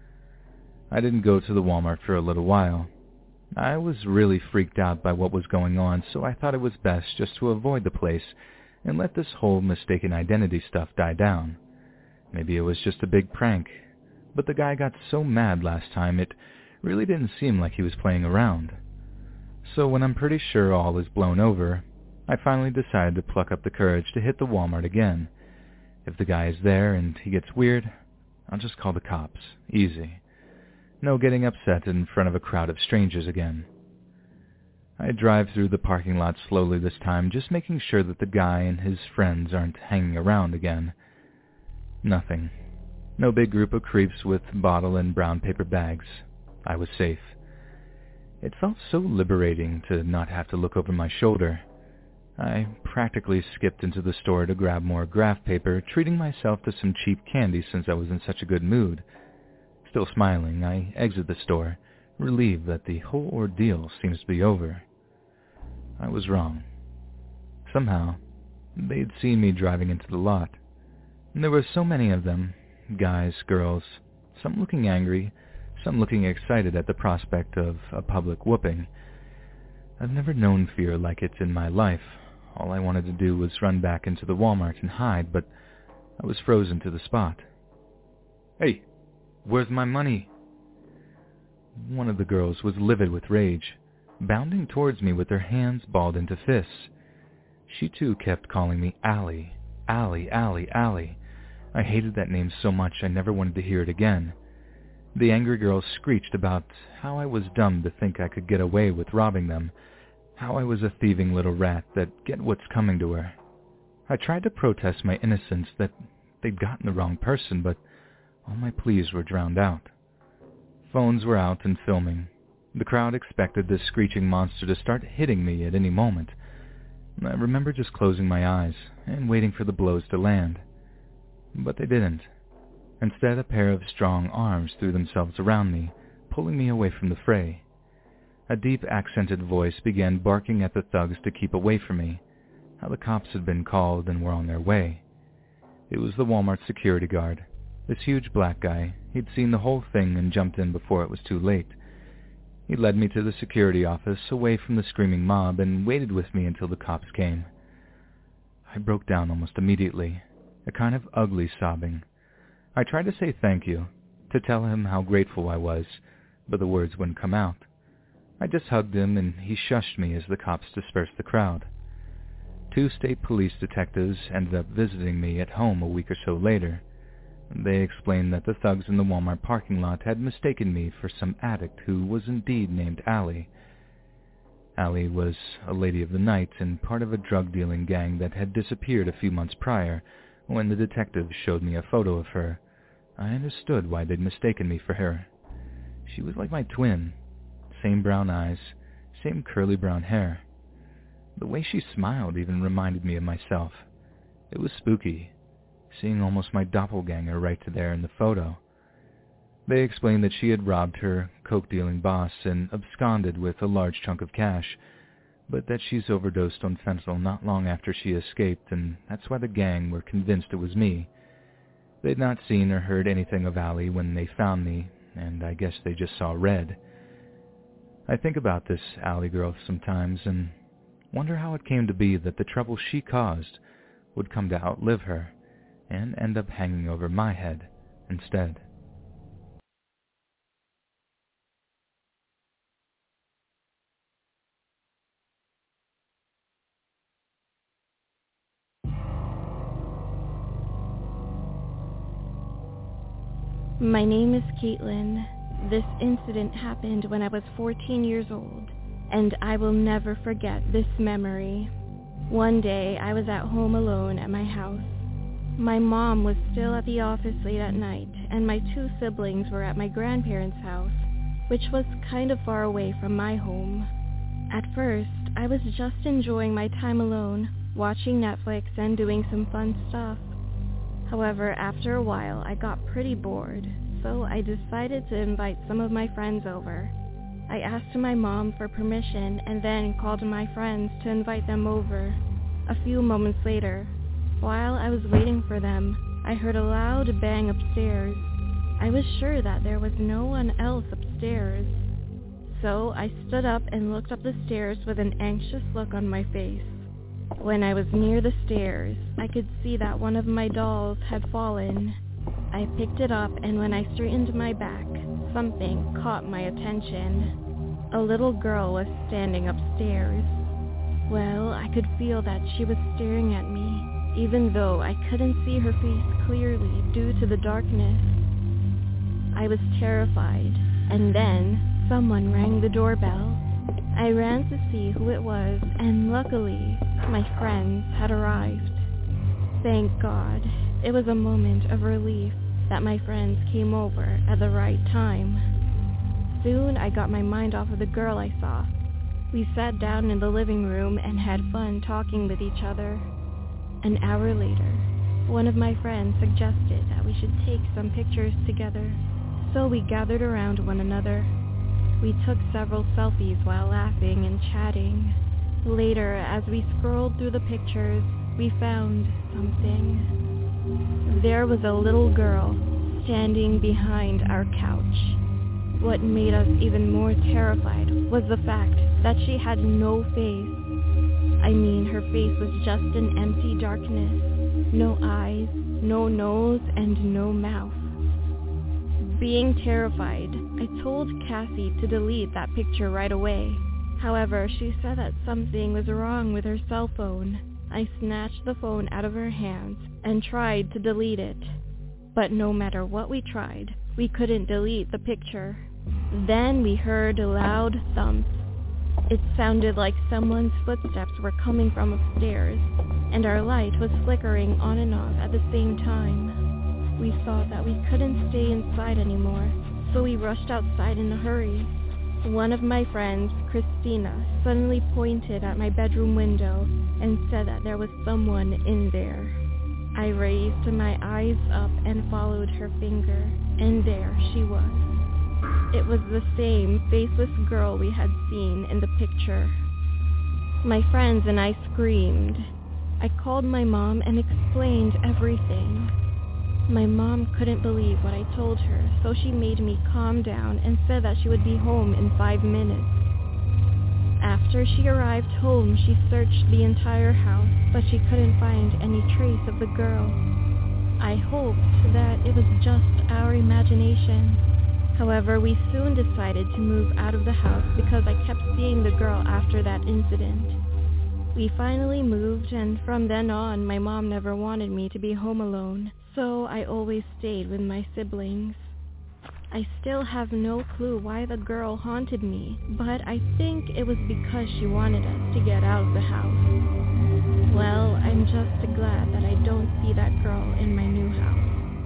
[SPEAKER 3] I didn't go to the Walmart for a little while. I was really freaked out by what was going on, so I thought it was best just to avoid the place and let this whole mistaken identity stuff die down. Maybe it was just a big prank, but the guy got so mad last time it really didn't seem like he was playing around. So when I'm pretty sure all is blown over, I finally decided to pluck up the courage to hit the Walmart again. If the guy is there and he gets weird, I'll just call the cops. Easy. No getting upset in front of a crowd of strangers again. I drive through the parking lot slowly this time, just making sure that the guy and his friends aren't hanging around again. Nothing. No big group of creeps with bottle and brown paper bags. I was safe. It felt so liberating to not have to look over my shoulder. I practically skipped into the store to grab more graph paper, treating myself to some cheap candy since I was in such a good mood. Still smiling, I exit the store, relieved that the whole ordeal seems to be over. I was wrong. Somehow, they'd seen me driving into the lot. There were so many of them, guys, girls, some looking angry, some looking excited at the prospect of a public whooping. I've never known fear like it in my life. All I wanted to do was run back into the Walmart and hide, but I was frozen to the spot. "Hey, where's my money?" One of the girls was livid with rage, bounding towards me with her hands balled into fists. She too kept calling me Allie, Allie, Allie, Allie. I hated that name so much I never wanted to hear it again. The angry girl screeched about how I was dumb to think I could get away with robbing them, how I was a thieving little rat that get what's coming to her. I tried to protest my innocence, that they'd gotten the wrong person, but all my pleas were drowned out. Phones were out and filming. The crowd expected this screeching monster to start hitting me at any moment. I remember just closing my eyes and waiting for the blows to land. But they didn't. Instead, a pair of strong arms threw themselves around me, pulling me away from the fray. A deep, accented voice began barking at the thugs to keep away from me, how the cops had been called and were on their way. It was the Walmart security guard, this huge black guy. He'd seen the whole thing and jumped in before it was too late. He led me to the security office, away from the screaming mob, and waited with me until the cops came. I broke down almost immediately, a kind of ugly sobbing. I tried to say thank you, to tell him how grateful I was, but the words wouldn't come out. I just hugged him, and he shushed me as the cops dispersed the crowd. 2 state police detectives ended up visiting me at home a week or so later. They explained that the thugs in the Walmart parking lot had mistaken me for some addict who was indeed named Allie. Allie was a lady of the night and part of a drug-dealing gang that had disappeared a few months prior. When the detectives showed me a photo of her, I understood why they'd mistaken me for her. She was like my twin. Same brown eyes, same curly brown hair. The way she smiled even reminded me of myself. It was spooky, seeing almost my doppelganger right there in the photo. They explained that she had robbed her coke-dealing boss and absconded with a large chunk of cash, but that she's overdosed on fentanyl not long after she escaped, and that's why the gang were convinced it was me. They'd not seen or heard anything of Allie when they found me, and I guess they just saw red. I think about this Allie girl sometimes and wonder how it came to be that the trouble she caused would come to outlive her and end up hanging over my head instead.
[SPEAKER 4] My name is Caitlin. This incident happened when I was 14 years old, and I will never forget this memory. One day, I was at home alone at my house. My mom was still at the office late at night, and my 2 siblings were at my grandparents' house, which was kind of far away from my home. At first, I was just enjoying my time alone, watching Netflix and doing some fun stuff. However, after a while, I got pretty bored, so I decided to invite some of my friends over. I asked my mom for permission and then called my friends to invite them over. A few moments later, while I was waiting for them, I heard a loud bang upstairs. I was sure that there was no one else upstairs. So I stood up and looked up the stairs with an anxious look on my face. When I was near the stairs, I could see that one of my dolls had fallen. I picked it up, and when I straightened my back, something caught my attention. A little girl was standing upstairs. Well, I could feel that she was staring at me, even though I couldn't see her face clearly due to the darkness. I was terrified, and then someone rang the doorbell. I ran to see who it was, and luckily, my friends had arrived. Thank God, it was a moment of relief that my friends came over at the right time. Soon I got my mind off of the girl I saw. We sat down in the living room and had fun talking with each other. An hour later, one of my friends suggested that we should take some pictures together, so we gathered around one another. We took several selfies while laughing and chatting. Later, as we scrolled through the pictures, we found something. There was a little girl standing behind our couch. What made us even more terrified was the fact that she had no face. I mean, her face was just an empty darkness. No eyes, no nose, and no mouth. Being terrified, I told Cassie to delete that picture right away. However, she said that something was wrong with her cell phone. I snatched the phone out of her hands and tried to delete it. But no matter what we tried, we couldn't delete the picture. Then we heard loud thumps. It sounded like someone's footsteps were coming from upstairs, and our light was flickering on and off at the same time. We thought that we couldn't stay inside anymore, so we rushed outside in a hurry. One of my friends, Christina, suddenly pointed at my bedroom window and said that there was someone in there. I raised my eyes up and followed her finger, and there she was. It was the same faceless girl we had seen in the picture. My friends and I screamed. I called my mom and explained everything. My mom couldn't believe what I told her, so she made me calm down and said that she would be home in 5 minutes. After she arrived home, she searched the entire house, but she couldn't find any trace of the girl. I hoped that it was just our imagination. However, we soon decided to move out of the house because I kept seeing the girl after that incident. We finally moved, and from then on, my mom never wanted me to be home alone, so I always stayed with my siblings. I still have no clue why the girl haunted me, but I think it was because she wanted us to get out of the house. Well, I'm just glad that I don't see that girl in my new house.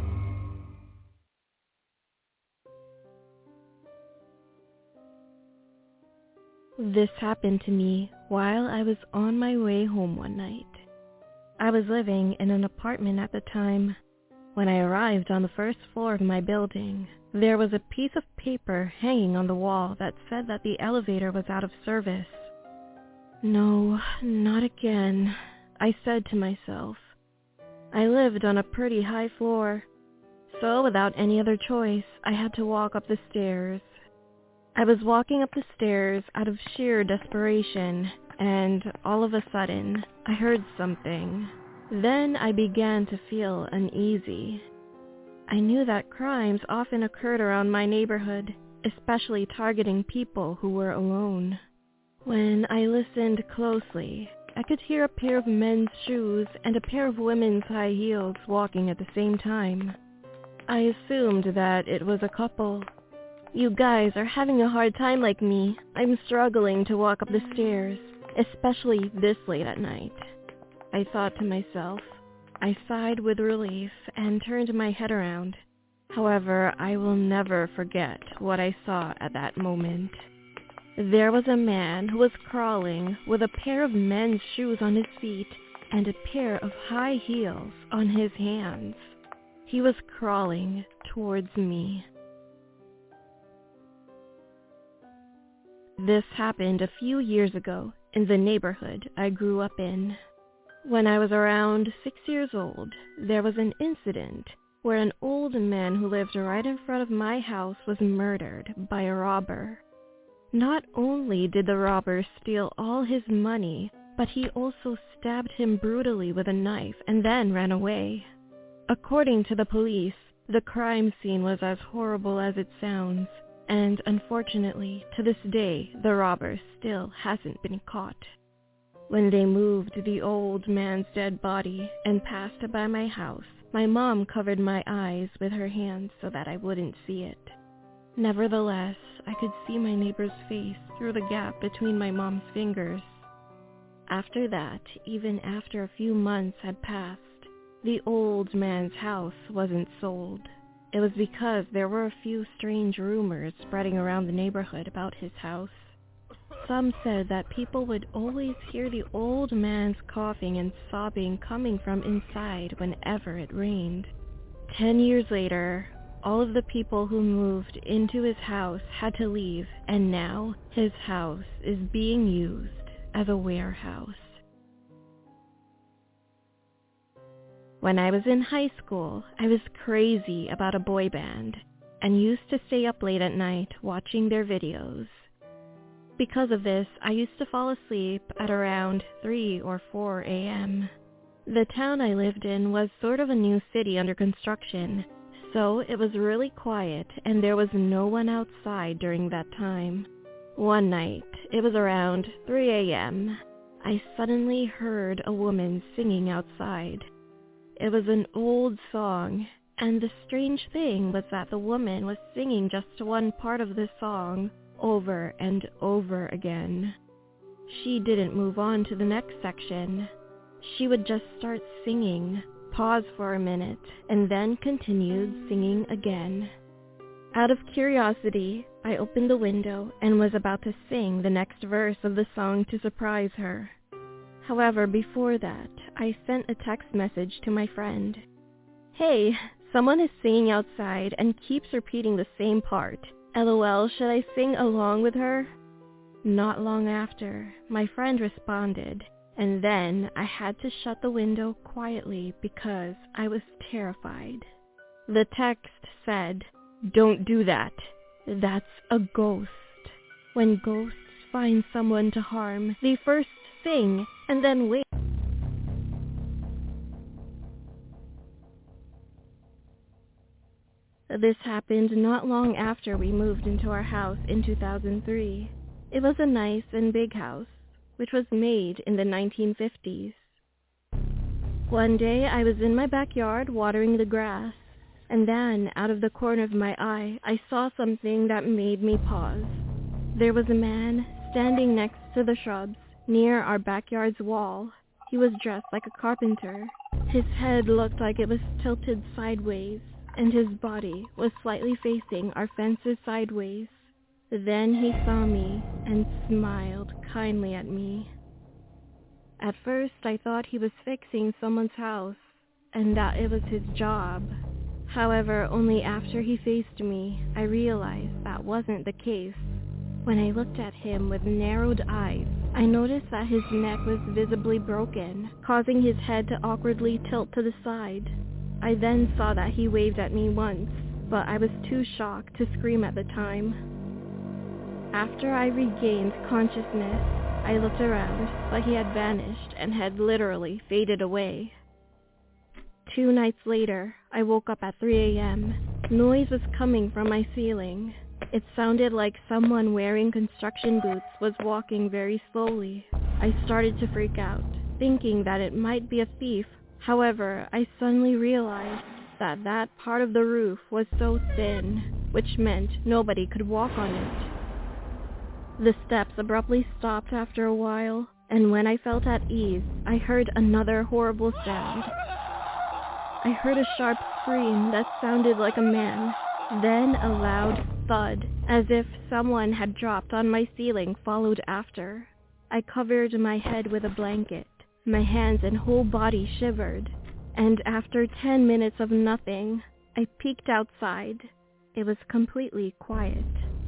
[SPEAKER 4] This happened to me while I was on my way home one night. I was living in an apartment at the time. When I arrived on the first floor of my building, there was a piece of paper hanging on the wall that said that the elevator was out of service. No, not again, I said to myself. I lived on a pretty high floor, so without any other choice, I had to walk up the stairs. I was walking up the stairs out of sheer desperation, and all of a sudden, I heard something. Then I began to feel uneasy. I knew that crimes often occurred around my neighborhood, especially targeting people who were alone. When I listened closely, I could hear a pair of men's shoes and a pair of women's high heels walking at the same time. I assumed that it was a couple. You guys are having a hard time like me. I'm struggling to walk up the stairs, especially this late at night, I thought to myself. I sighed with relief and turned my head around. However, I will never forget what I saw at that moment. There was a man who was crawling with a pair of men's shoes on his feet and a pair of high heels on his hands. He was crawling towards me. This happened a few years ago in the neighborhood I grew up in. When I was around 6 years old, there was an incident where an old man who lived right in front of my house was murdered by a robber. Not only did the robber steal all his money, but he also stabbed him brutally with a knife and then ran away. According to the police, the crime scene was as horrible as it sounds. And unfortunately, to this day, the robber still hasn't been caught. When they moved the old man's dead body and passed by my house, my mom covered my eyes with her hands so that I wouldn't see it. Nevertheless, I could see my neighbor's face through the gap between my mom's fingers. After that, even after a few months had passed, the old man's house wasn't sold. it was because there were a few strange rumors spreading around the neighborhood about his house. Some said that people would always hear the old man's coughing and sobbing coming from inside whenever it rained. 10 years later, all of the people who moved into his house had to leave, and now his house is being used as a warehouse. When I was in high school, I was crazy about a boy band and used to stay up late at night watching their videos. Because of this, I used to fall asleep at around 3 or 4 a.m. The town I lived in was sort of a new city under construction, so it was really quiet and there was no one outside during that time. One night, it was around 3 a.m., I suddenly heard a woman singing outside. It was an old song, and the strange thing was that the woman was singing just one part of the song over and over again. She didn't move on to the next section. She would just start singing, pause for a minute, and then continued singing again. Out of curiosity, I opened the window and was about to sing the next verse of the song to surprise her. However, before that, I sent a text message to my friend. "Hey, someone is singing outside and keeps repeating the same part. LOL, should I sing along with her?" Not long after, my friend responded, and then I had to shut the window quietly because I was terrified. The text said, "Don't do that. That's a ghost. When ghosts find someone to harm, they first sing and then wait." This happened not long after we moved into our house in 2003. It was a nice and big house, which was made in the 1950s. One day I was in my backyard watering the grass, and then out of the corner of my eye, I saw something that made me pause. There was a man standing next to the shrubs near our backyard's wall. He was dressed like a carpenter. His head looked like it was tilted sideways, and his body was slightly facing our fences sideways. Then he saw me and smiled kindly at me. At first, I thought he was fixing someone's house, and that it was his job. However, only after he faced me, I realized that wasn't the case. When I looked at him with narrowed eyes, I noticed that his neck was visibly broken, causing his head to awkwardly tilt to the side. I then saw that he waved at me once, but I was too shocked to scream at the time. After I regained consciousness, I looked around, but he had vanished and had literally faded away. 2 nights later, I woke up at 3 a.m. Noise was coming from my ceiling. It sounded like someone wearing construction boots was walking very slowly. I started to freak out, thinking that it might be a thief. However, I suddenly realized that that part of the roof was so thin, which meant nobody could walk on it. The steps abruptly stopped after a while, and when I felt at ease, I heard another horrible sound. I heard a sharp scream that sounded like a man, then a loud thud, as if someone had dropped on my ceiling, followed after. I covered my head with a blanket. My hands and whole body shivered, and after 10 minutes of nothing, I peeked outside. It was completely quiet.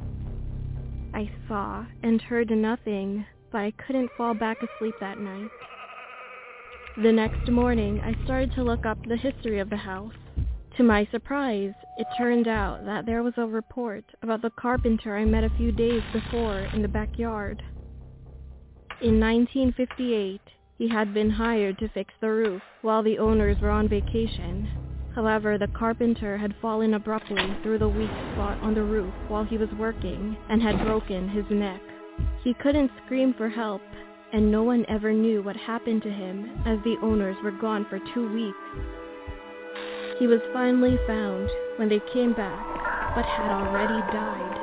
[SPEAKER 4] I saw and heard nothing, but I couldn't fall back asleep that night. The next morning, I started to look up the history of the house. To my surprise, it turned out that there was a report about the carpenter I met a few days before in the backyard. In 1958, he had been hired to fix the roof while the owners were on vacation. However, the carpenter had fallen abruptly through the weak spot on the roof while he was working and had broken his neck. He couldn't scream for help, and no one ever knew what happened to him as the owners were gone for 2 weeks. He was finally found when they came back, but had already died.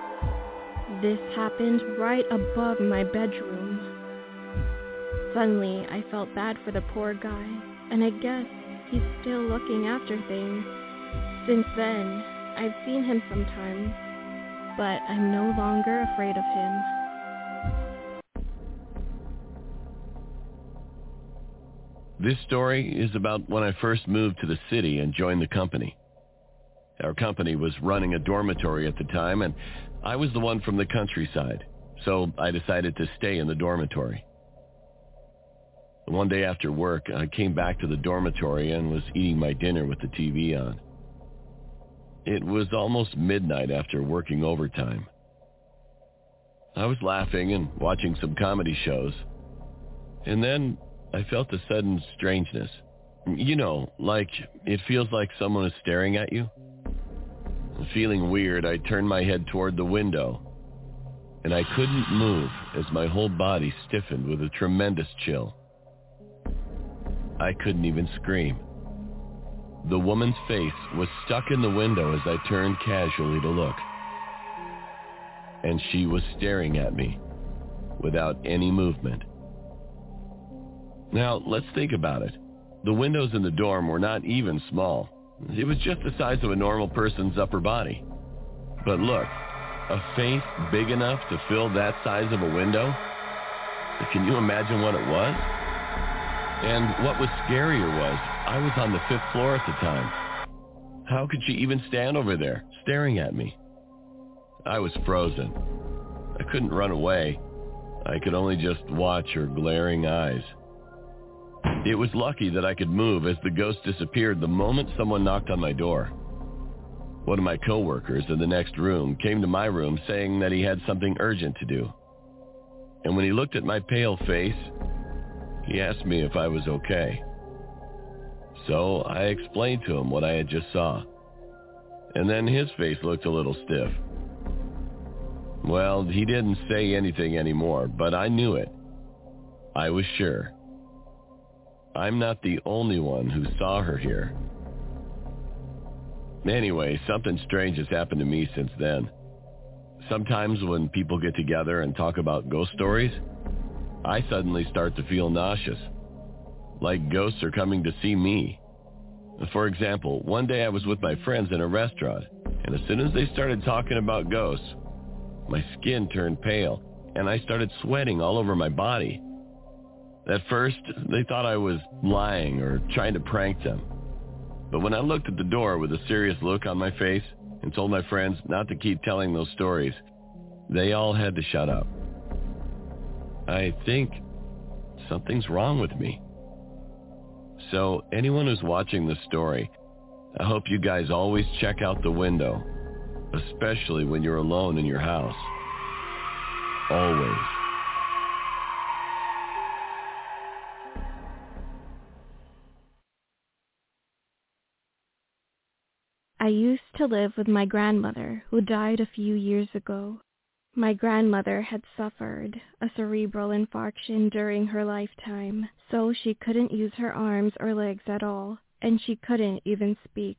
[SPEAKER 4] This happened right above my bedroom. Suddenly, I felt bad for the poor guy, and I guess he's still looking after things. Since then, I've seen him sometimes, but I'm no longer afraid of him.
[SPEAKER 5] This story is about when I first moved to the city and joined the company. Our company was running a dormitory at the time, and I was the one from the countryside, so I decided to stay in the dormitory. One day after work, I came back to the dormitory and was eating my dinner with the TV on. It was almost midnight after working overtime. I was laughing and watching some comedy shows, and then I felt a sudden strangeness. You know, like it feels like someone is staring at you. Feeling weird, I turned my head toward the window, and I couldn't move as my whole body stiffened with a tremendous chill. I couldn't even scream. The woman's face was stuck in the window as I turned casually to look, and she was staring at me without any movement. Now, let's think about it. The windows in the dorm were not even small. It was just the size of a normal person's upper body. But look, a face big enough to fill that size of a window? Can you imagine what it was? And what was scarier was, I was on the 5th floor at the time. How could she even stand over there, staring at me? I was frozen. I couldn't run away. I could only just watch her glaring eyes. It was lucky that I could move as the ghost disappeared the moment someone knocked on my door. One of my coworkers in the next room came to my room saying that he had something urgent to do. And when he looked at my pale face, he asked me if I was okay. So I explained to him what I had just saw. And then his face looked a little stiff. Well, he didn't say anything anymore, but I knew it. I was sure. I'm not the only one who saw her here. Anyway, something strange has happened to me since then. Sometimes when people get together and talk about ghost stories, I suddenly start to feel nauseous, like ghosts are coming to see me. For example, one day I was with my friends in a restaurant, and as soon as they started talking about ghosts, my skin turned pale, and I started sweating all over my body. At first, they thought I was lying or trying to prank them. But when I looked at the door with a serious look on my face and told my friends not to keep telling those stories, they all had to shut up. I think something's wrong with me. So anyone who's watching this story, I hope you guys always check out the window, especially when you're alone in your house. Always.
[SPEAKER 4] I used to live with my grandmother, who died a few years ago. My grandmother had suffered a cerebral infarction during her lifetime, so she couldn't use her arms or legs at all, and she couldn't even speak.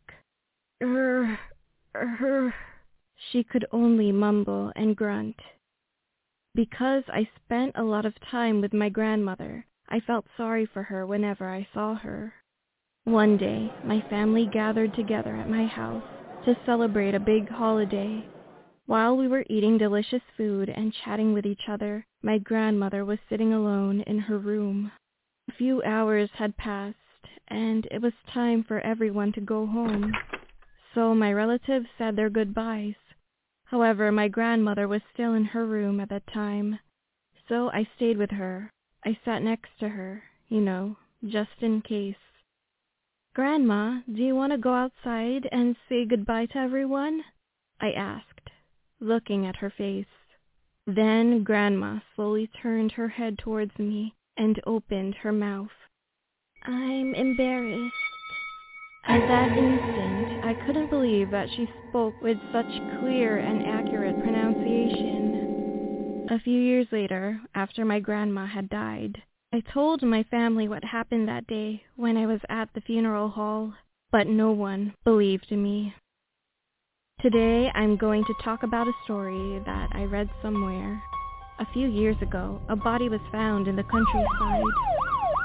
[SPEAKER 4] She could only mumble and grunt. Because I spent a lot of time with my grandmother, I felt sorry for her whenever I saw her. One day, my family gathered together at my house to celebrate a big holiday. While we were eating delicious food and chatting with each other, my grandmother was sitting alone in her room. A few hours had passed, and it was time for everyone to go home. So my relatives said their goodbyes. However, my grandmother was still in her room at that time, so I stayed with her. I sat next to her, just in case. "Grandma, do you want to go outside and say goodbye to everyone?" I asked, looking at her face. Then Grandma slowly turned her head towards me and opened her mouth. "I'm embarrassed." At that instant, I couldn't believe that she spoke with such clear and accurate pronunciation. A few years later, after my grandma had died, I told my family what happened that day when I was at the funeral hall, but no one believed me. Today, I'm going to talk about a story that I read somewhere. A few years ago, a body was found in the countryside.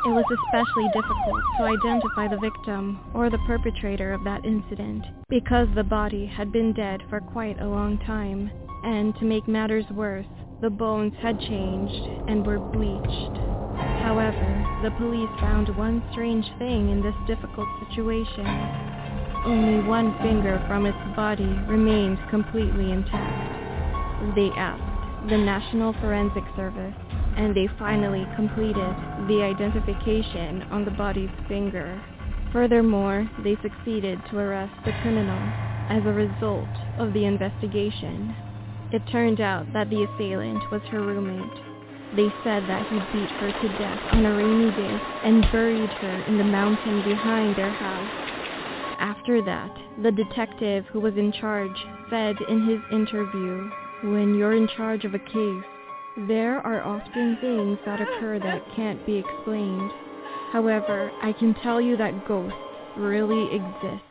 [SPEAKER 4] It was especially difficult to identify the victim or the perpetrator of that incident because the body had been dead for quite a long time, and to make matters worse, the bones had changed and were bleached. However, the police found one strange thing in this difficult situation. Only one finger from its body remained completely intact. They asked the National Forensic Service, and they finally completed the identification on the body's finger. Furthermore, they succeeded to arrest the criminal as a result of the investigation. It turned out that the assailant was her roommate. They said that he beat her to death on a rainy day and buried her in the mountain behind their house. After that, the detective who was in charge said in his interview, "When you're in charge of a case, there are often things that occur that can't be explained. However, I can tell you that ghosts really exist."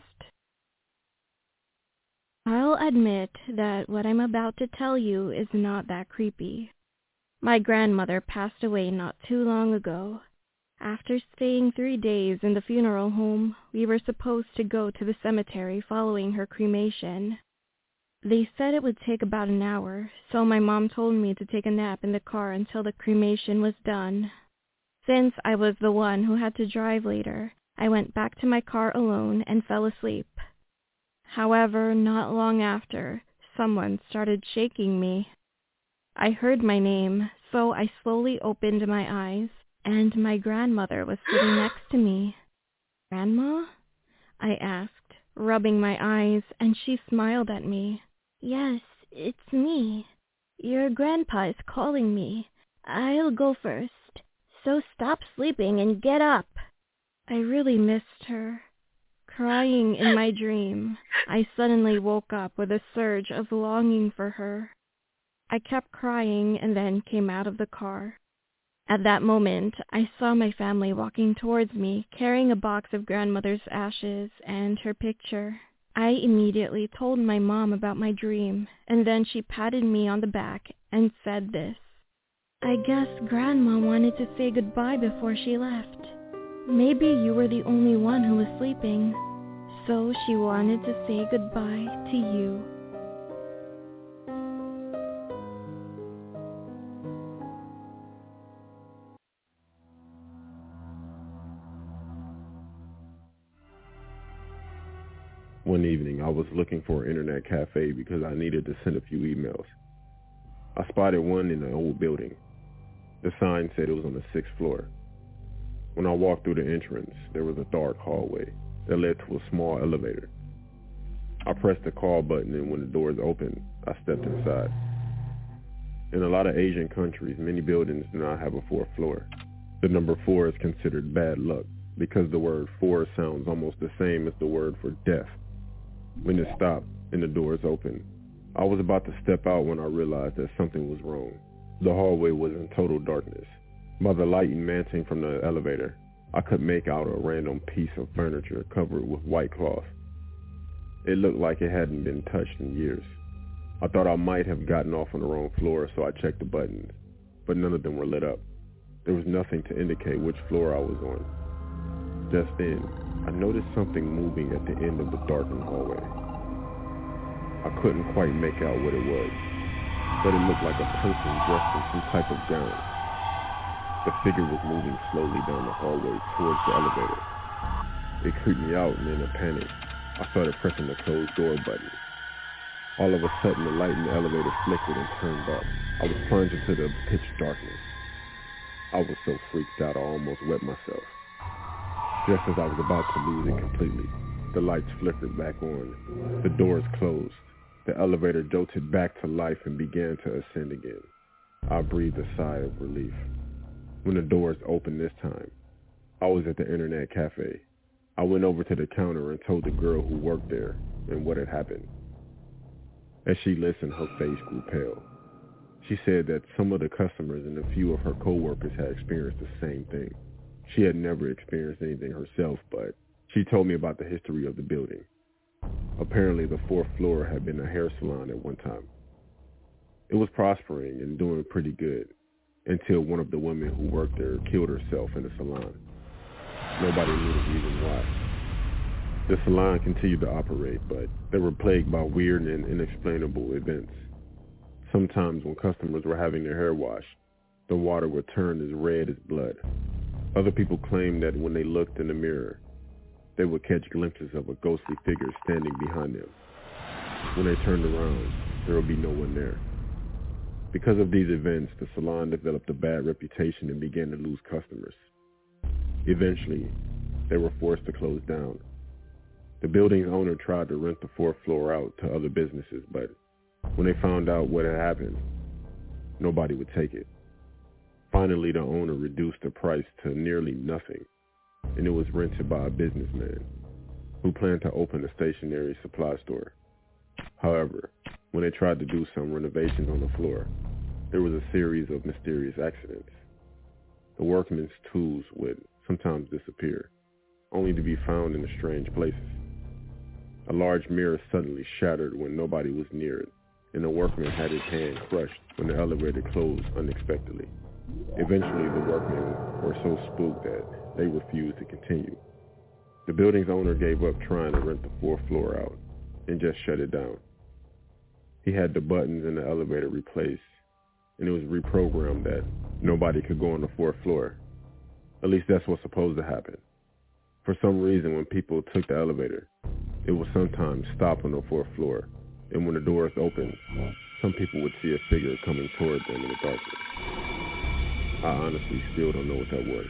[SPEAKER 4] I'll admit that what I'm about to tell you is not that creepy. My grandmother passed away not too long ago. After staying 3 days in the funeral home, we were supposed to go to the cemetery following her cremation. They said it would take about an hour, so my mom told me to take a nap in the car until the cremation was done. Since I was the one who had to drive later, I went back to my car alone and fell asleep. However, not long after, someone started shaking me. I heard my name, so I slowly opened my eyes, and my grandmother was sitting next to me. "Grandma?" I asked, rubbing my eyes, and she smiled at me. "Yes, it's me. Your grandpa is calling me. I'll go first, so stop sleeping and get up." I really missed her. Crying in my dream, I suddenly woke up with a surge of longing for her. I kept crying and then came out of the car. At that moment, I saw my family walking towards me, carrying a box of grandmother's ashes and her picture. I immediately told my mom about my dream, and then she patted me on the back and said this: "I guess Grandma wanted to say goodbye before she left. Maybe you were the only one who was sleeping, so she wanted to say goodbye to you."
[SPEAKER 6] One evening, I was looking for an internet cafe because I needed to send a few emails. I spotted one in an old building. The sign said it was on the 6th floor. When I walked through the entrance, there was a dark hallway that led to a small elevator. I pressed the call button, and when the doors opened, I stepped inside. In a lot of Asian countries, many buildings do not have a 4th floor. The number 4 is considered bad luck because the word 4 sounds almost the same as the word for death. When it stopped and the doors opened, I was about to step out when I realized that something was wrong. The hallway was in total darkness. By the light emanting from the elevator, I could make out a random piece of furniture covered with white cloth. It looked like it hadn't been touched in years. I thought I might have gotten off on the wrong floor, so I checked the buttons, but none of them were lit up. There was nothing to indicate which floor I was on. Just then, I noticed something moving at the end of the darkened hallway. I couldn't quite make out what it was, but it looked like a person dressed in some type of gown. The figure was moving slowly down the hallway towards the elevator. It creeped me out, and in a panic, I started pressing the closed door button. All of a sudden, the light in the elevator flickered and turned off. I was plunged into the pitch darkness. I was so freaked out, I almost wet myself. Just as I was about to lose it completely, the lights flickered back on. The doors closed. The elevator jolted back to life and began to ascend again. I breathed a sigh of relief. When the doors opened this time, I was at the internet cafe. I went over to the counter and told the girl who worked there and what had happened. As she listened, her face grew pale. She said that some of the customers and a few of her coworkers had experienced the same thing. She had never experienced anything herself, but she told me about the history of the building. Apparently, the 4th floor had been a hair salon at one time. It was prospering and doing pretty good until one of the women who worked there killed herself in the salon. Nobody knew the reason why. The salon continued to operate, but they were plagued by weird and inexplainable events. Sometimes when customers were having their hair washed, the water would turn as red as blood. Other people claimed that when they looked in the mirror, they would catch glimpses of a ghostly figure standing behind them. When they turned around, there would be no one there. Because of these events, the salon developed a bad reputation and began to lose customers. Eventually, they were forced to close down. The building's owner tried to rent the fourth floor out to other businesses, but when they found out what had happened, nobody would take it. Finally, the owner reduced the price to nearly nothing, and it was rented by a businessman who planned to open a stationery supply store. However, when they tried to do some renovations on the floor, there was a series of mysterious accidents. The workmen's tools would sometimes disappear, only to be found in strange places. A large mirror suddenly shattered when nobody was near it, and a workman had his hand crushed when the elevator closed unexpectedly. Eventually, the workmen were so spooked that they refused to continue. The building's owner gave up trying to rent the fourth floor out and just shut it down. He had the buttons in the elevator replaced, and it was reprogrammed that nobody could go on the fourth floor. At least that's what's supposed to happen. For some reason, when people took the elevator, it would sometimes stop on the fourth floor, and when the doors opened, some people would see a figure coming toward them in the darkness. I honestly still don't know what that was.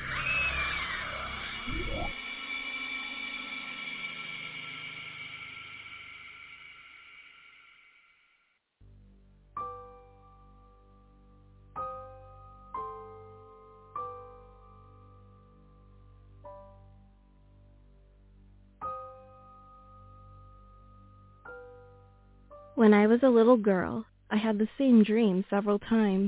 [SPEAKER 4] When I was a little girl, I had the same dream several times.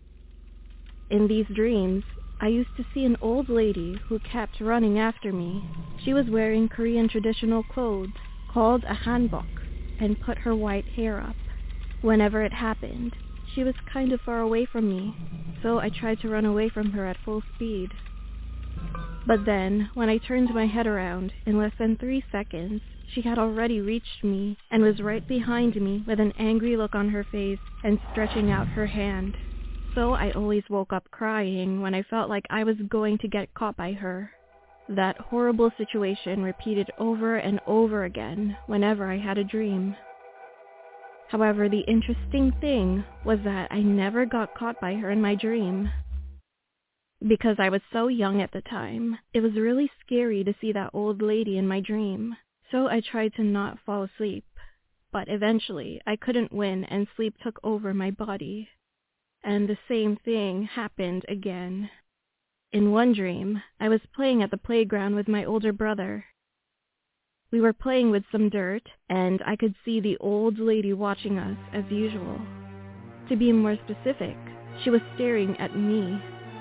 [SPEAKER 4] In these dreams, I used to see an old lady who kept running after me. She was wearing Korean traditional clothes called a hanbok and put her white hair up. Whenever it happened, she was kind of far away from me, so I tried to run away from her at full speed. But then, when I turned my head around, in less than 3 seconds, she had already reached me and was right behind me with an angry look on her face and stretching out her hand. So I always woke up crying when I felt like I was going to get caught by her. That horrible situation repeated over and over again whenever I had a dream. However, the interesting thing was that I never got caught by her in my dream. Because I was so young at the time, it was really scary to see that old lady in my dream. So I tried to not fall asleep, but eventually I couldn't win and sleep took over my body. And the same thing happened again. In one dream, I was playing at the playground with my older brother. We were playing with some dirt, and I could see the old lady watching us as usual. To be more specific, she was staring at me.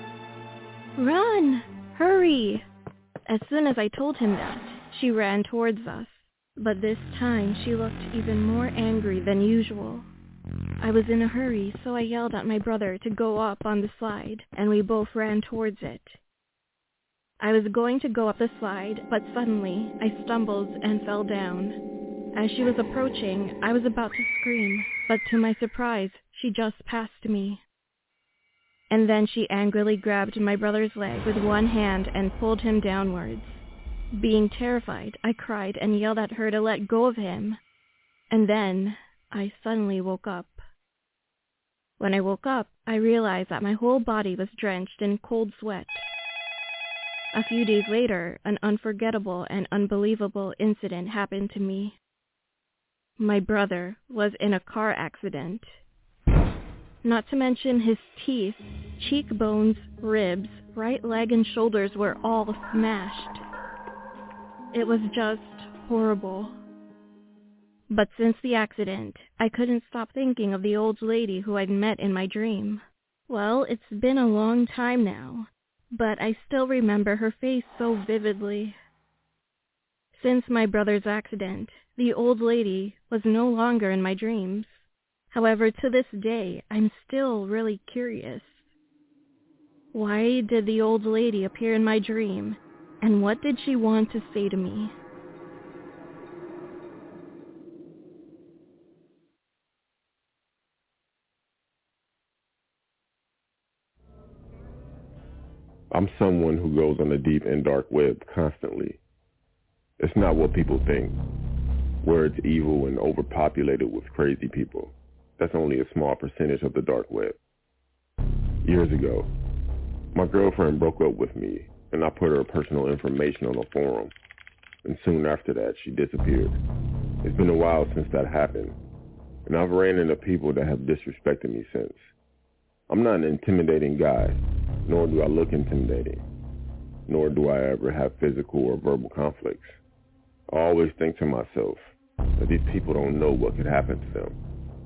[SPEAKER 4] "Run! Hurry!" As soon as I told him that, she ran towards us, but this time she looked even more angry than usual. I was in a hurry, so I yelled at my brother to go up on the slide, and we both ran towards it. I was going to go up the slide, but suddenly I stumbled and fell down. As she was approaching, I was about to scream, but to my surprise, she just passed me. And then she angrily grabbed my brother's leg with one hand and pulled him downwards. Being terrified, I cried and yelled at her to let go of him. And then I suddenly woke up. When I woke up, I realized that my whole body was drenched in cold sweat. A few days later, an unforgettable and unbelievable incident happened to me. My brother was in a car accident. Not to mention his teeth, cheekbones, ribs, right leg and shoulders were all smashed. It was just horrible. But since the accident, I couldn't stop thinking of the old lady who I'd met in my dream. Well, it's been a long time now, but I still remember her face so vividly. Since my brother's accident, the old lady was no longer in my dreams. However, to this day, I'm still really curious. Why did the old lady appear in my dream, And what did she want to say to me?
[SPEAKER 6] I'm someone who goes on the deep and dark web constantly. It's not what people think, where it's evil and overpopulated with crazy people. That's only a small percentage of the dark web. Years ago, my girlfriend broke up with me, and I put her personal information on a forum, and soon after that, she disappeared. It's been a while since that happened, and I've ran into people that have disrespected me since. I'm not an intimidating guy, nor do I look intimidating, nor do I ever have physical or verbal conflicts. I always think to myself that these people don't know what could happen to them.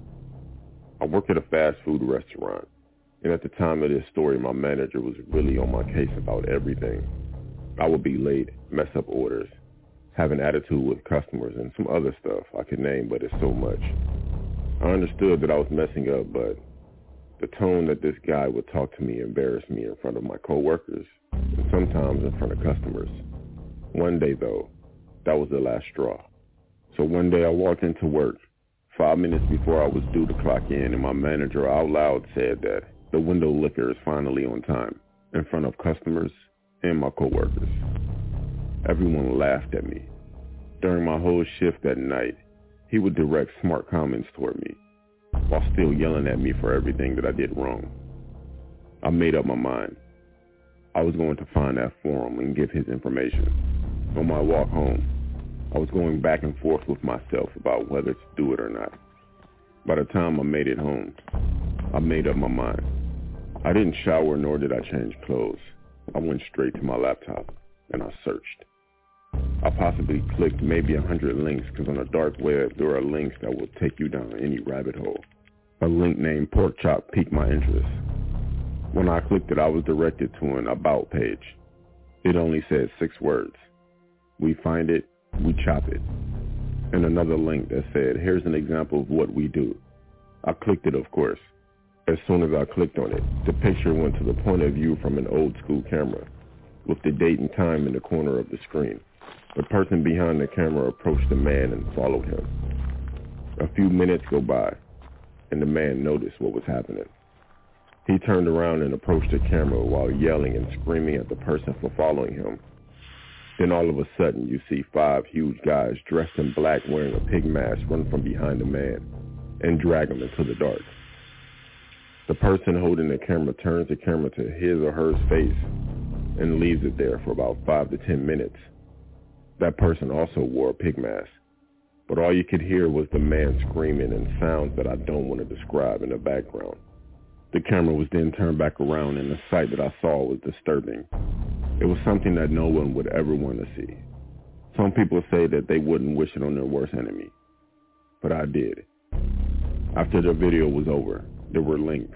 [SPEAKER 6] I work at a fast food restaurant, and at the time of this story, my manager was really on my case about everything. I would be late, mess up orders, have an attitude with customers, and some other stuff I could name, but it's so much. I understood that I was messing up, but the tone that this guy would talk to me embarrassed me in front of my coworkers and sometimes in front of customers. One day, though, that was the last straw. So one day I walked into work 5 minutes before I was due to clock in, and my manager out loud said that the window liquor is finally on time in front of customers and my coworkers. Everyone laughed at me. During my whole shift that night, he would direct smart comments toward me, while still yelling at me for everything that I did wrong. I made up my mind. I was going to find that forum and give his information. On my walk home, I was going back and forth with myself about whether to do it or not. By the time I made it home, I made up my mind. I didn't shower, nor did I change clothes. I went straight to my laptop, and I searched. I possibly clicked maybe 100 links, because on the dark web, there are links that will take you down any rabbit hole. A link named Pork Chop piqued my interest. When I clicked it, I was directed to an About page. It only said 6 words. We find it, we chop it. And another link that said, here's an example of what we do. I clicked it, of course. As soon as I clicked on it, the picture went to the point of view from an old school camera, with the date and time in the corner of the screen. The person behind the camera approached the man and followed him. A few minutes go by, and the man noticed what was happening. He turned around and approached the camera while yelling and screaming at the person for following him. Then all of a sudden, you see 5 huge guys dressed in black wearing a pig mask run from behind the man and drag him into the dark. The person holding the camera turns the camera to his or her face and leaves it there for about 5 to 10 minutes. That person also wore a pig mask, but all you could hear was the man screaming and sounds that I don't want to describe in the background. The camera was then turned back around, and the sight that I saw was disturbing. It was something that no one would ever want to see. Some people say that they wouldn't wish it on their worst enemy, but I did. After the video was over, there were links.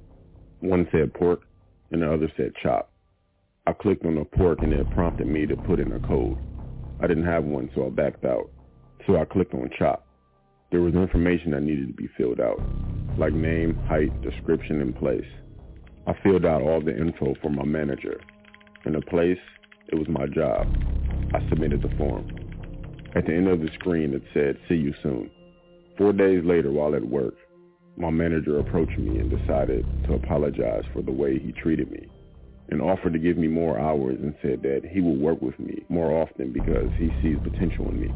[SPEAKER 6] One said pork, and the other said chop. I clicked on the pork, and it prompted me to put in a code. I didn't have one, so I backed out. So I clicked on chop. There was information that needed to be filled out, like name, height, description, and place. I filled out all the info for my manager. In the place, it was my job. I submitted the form. At the end of the screen, it said, see you soon. 4 days later, while at work, my manager approached me and decided to apologize for the way he treated me, and offered to give me more hours and said that he would work with me more often because he sees potential in me.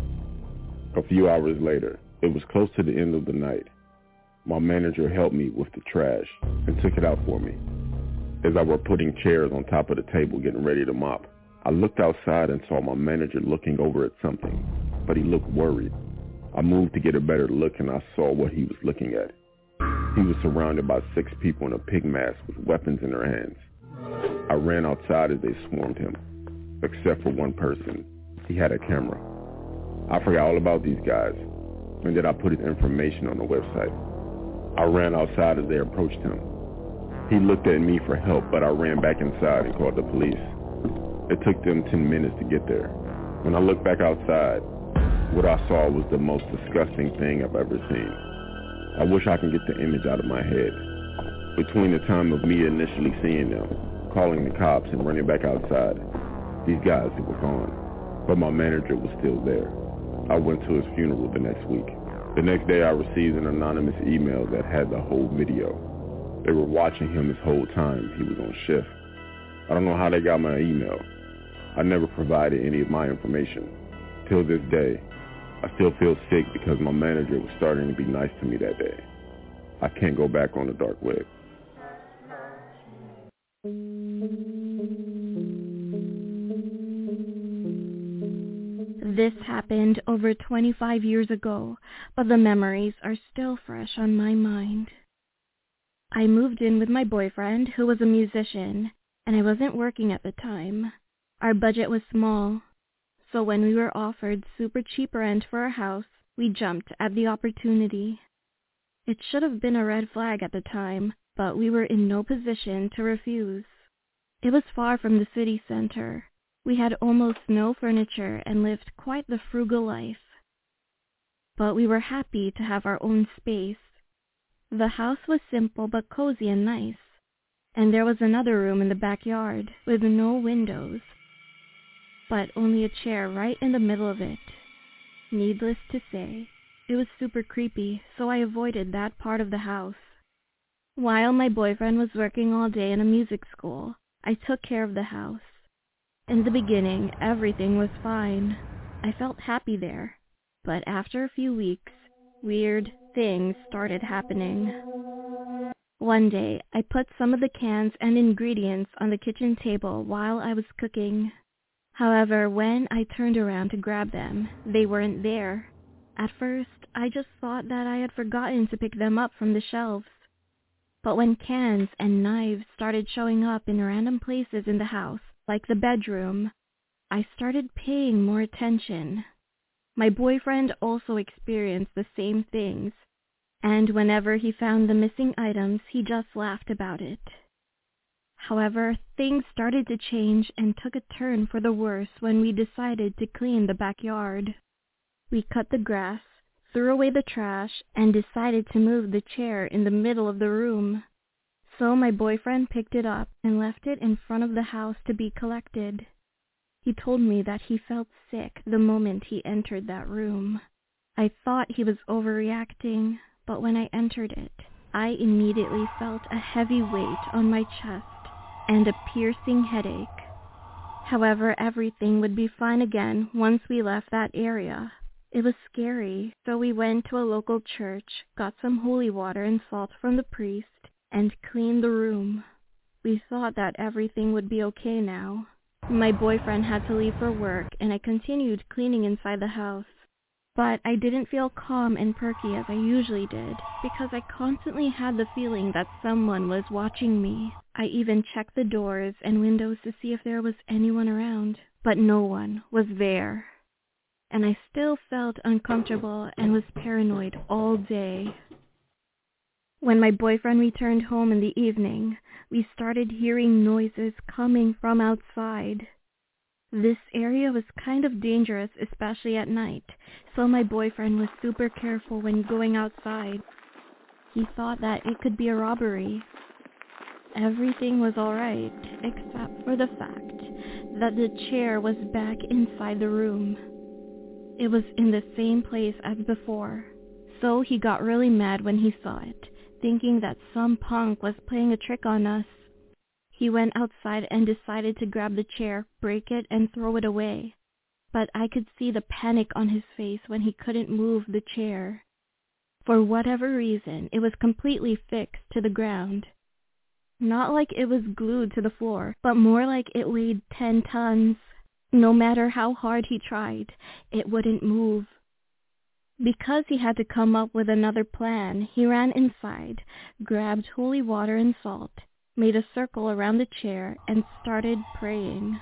[SPEAKER 6] A few hours later, it was close to the end of the night. My manager helped me with the trash and took it out for me. As I were putting chairs on top of the table getting ready to mop, I looked outside and saw my manager looking over at something, but he looked worried. I moved to get a better look, and I saw what he was looking at. He was surrounded by 6 people in a pig mask with weapons in their hands. I ran outside as they swarmed him, except for one person. He had a camera. I forgot all about these guys, and then I put his information on the website. I ran outside as they approached him. He looked at me for help, but I ran back inside and called the police. It took them 10 minutes to get there. When I looked back outside, what I saw was the most disgusting thing I've ever seen. I wish I could get the image out of my head. Between the time of me initially seeing them, calling the cops, and running back outside, These guys were gone, but my manager was still there. I went to his funeral the next week. The next day I received an anonymous email that had the whole video. They were watching him this whole time he was on shift. I don't know how they got my email. I never provided any of my information. Till this day, I still feel sick because my manager was starting to be nice to me that day. I can't go back on the dark web.
[SPEAKER 4] This happened over 25 years ago, but the memories are still fresh on my mind. I moved in with my boyfriend, who was a musician, and I wasn't working at the time. Our budget was small, so when we were offered super cheap rent for our house, we jumped at the opportunity. It should have been a red flag at the time, but we were in no position to refuse. It was far from the city center. We had almost no furniture and lived quite the frugal life. But we were happy to have our own space. The house was simple but cozy and nice, and there was another room in the backyard with no windows, but only a chair right in the middle of it. Needless to say, it was super creepy, so I avoided that part of the house. While my boyfriend was working all day in a music school, I took care of the house. In the beginning, everything was fine. I felt happy there, but after a few weeks, weird things started happening. One day, I put some of the cans and ingredients on the kitchen table while I was cooking. However, when I turned around to grab them, they weren't there. At first, I just thought that I had forgotten to pick them up from the shelves. But when cans and knives started showing up in random places in the house, like the bedroom, I started paying more attention. My boyfriend also experienced the same things, and whenever he found the missing items, he just laughed about it. However, things started to change and took a turn for the worse when we decided to clean the backyard. We cut the grass, threw away the trash, and decided to move the chair in the middle of the room. So my boyfriend picked it up and left it in front of the house to be collected. He told me that he felt sick the moment he entered that room. I thought he was overreacting, but when I entered it, I immediately felt a heavy weight on my chest and a piercing headache. However, everything would be fine again once we left that area. It was scary, so we went to a local church, got some holy water and salt from the priest, and cleaned the room. We thought that everything would be okay now. My boyfriend had to leave for work, and I continued cleaning inside the house. But I didn't feel calm and perky as I usually did, because I constantly had the feeling that someone was watching me. I even checked the doors and windows to see if there was anyone around, but no one was there. And I still felt uncomfortable and was paranoid all day. When my boyfriend returned home in the evening, we started hearing noises coming from outside. This area was kind of dangerous, especially at night, so my boyfriend was super careful when going outside. He thought that it could be a robbery. Everything was alright, except for the fact that the chair was back inside the room. It was in the same place as before, so he got really mad when he saw it, thinking that some punk was playing a trick on us. He went outside and decided to grab the chair, break it, and throw it away. But I could see the panic on his face when he couldn't move the chair. For whatever reason, it was completely fixed to the ground. Not like it was glued to the floor, but more like it weighed 10 tons. No matter how hard he tried, it wouldn't move. Because he had to come up with another plan, he ran inside, grabbed holy water and salt, made a circle around the chair, and started praying.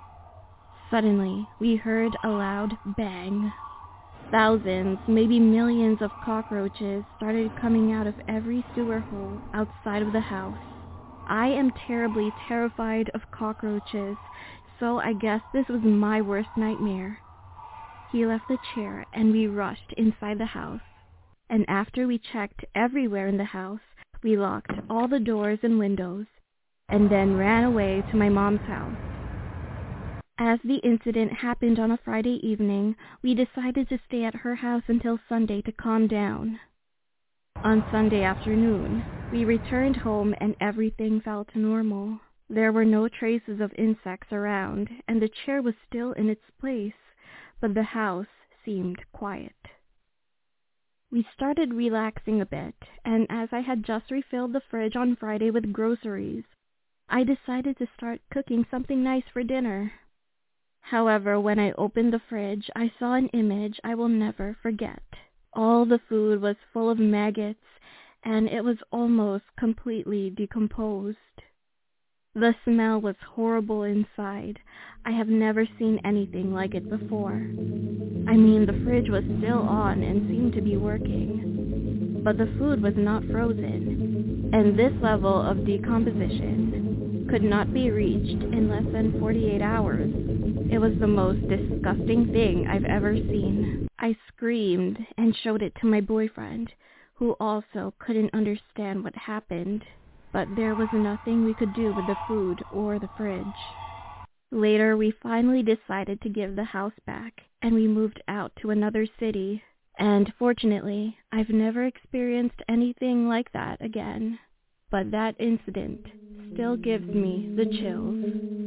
[SPEAKER 4] Suddenly, we heard a loud bang. Thousands, maybe millions of cockroaches started coming out of every sewer hole outside of the house. I am terribly terrified of cockroaches, so I guess this was my worst nightmare. He left the chair and we rushed inside the house. And after we checked everywhere in the house, we locked all the doors and windows, and then ran away to my mom's house. As the incident happened on a Friday evening, we decided to stay at her house until Sunday to calm down. On Sunday afternoon, we returned home and everything felt normal. There were no traces of insects around, and the chair was still in its place, but the house seemed quiet. We started relaxing a bit, and as I had just refilled the fridge on Friday with groceries, I decided to start cooking something nice for dinner. However, when I opened the fridge, I saw an image I will never forget. All the food was full of maggots, and it was almost completely decomposed. The smell was horrible inside. I have never seen anything like it before. I mean, the fridge was still on and seemed to be working, but the food was not frozen, and this level of decomposition could not be reached in less than 48 hours. It was the most disgusting thing I've ever seen. I screamed and showed it to my boyfriend, who also couldn't understand what happened, but there was nothing we could do with the food or the fridge. Later, we finally decided to give the house back, and we moved out to another city. And fortunately, I've never experienced anything like that again. But that incident still gives me the chills.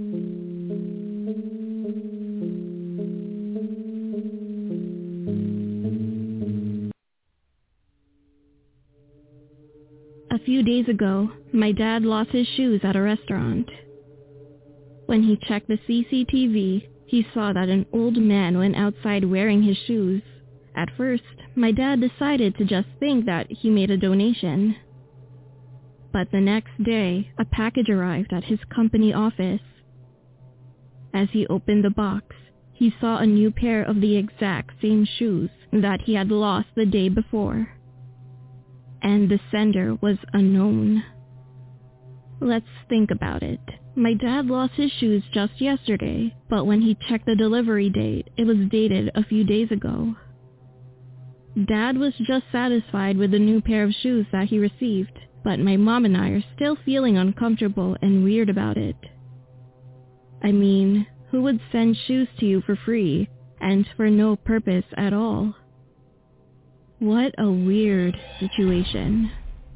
[SPEAKER 4] A few days ago, my dad lost his shoes at a restaurant. When he checked the CCTV, he saw that an old man went outside wearing his shoes. At first, my dad decided to just think that he made a donation. But the next day, a package arrived at his company office. As he opened the box, he saw a new pair of the exact same shoes that he had lost the day before. And the sender was unknown. Let's think about it. My dad lost his shoes just yesterday, but when he checked the delivery date, it was dated a few days ago. Dad was just satisfied with the new pair of shoes that he received, but my mom and I are still feeling uncomfortable and weird about it. I mean, who would send shoes to you for free and for no purpose at all? What a weird situation.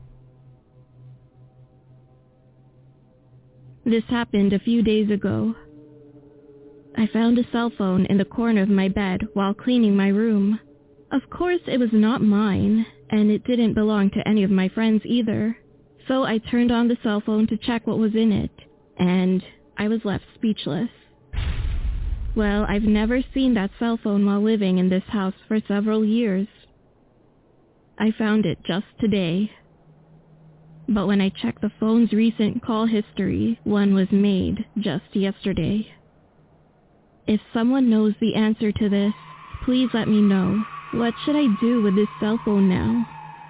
[SPEAKER 4] This happened a few days ago. I found a cell phone in the corner of my bed while cleaning my room. Of course, it was not mine, and it didn't belong to any of my friends either. So I turned on the cell phone to check what was in it, and I was left speechless. Well, I've never seen that cell phone while living in this house for several years. I found it just today. But when I checked the phone's recent call history, one was made just yesterday. If someone knows the answer to this, please let me know. What should I do with this cell phone now?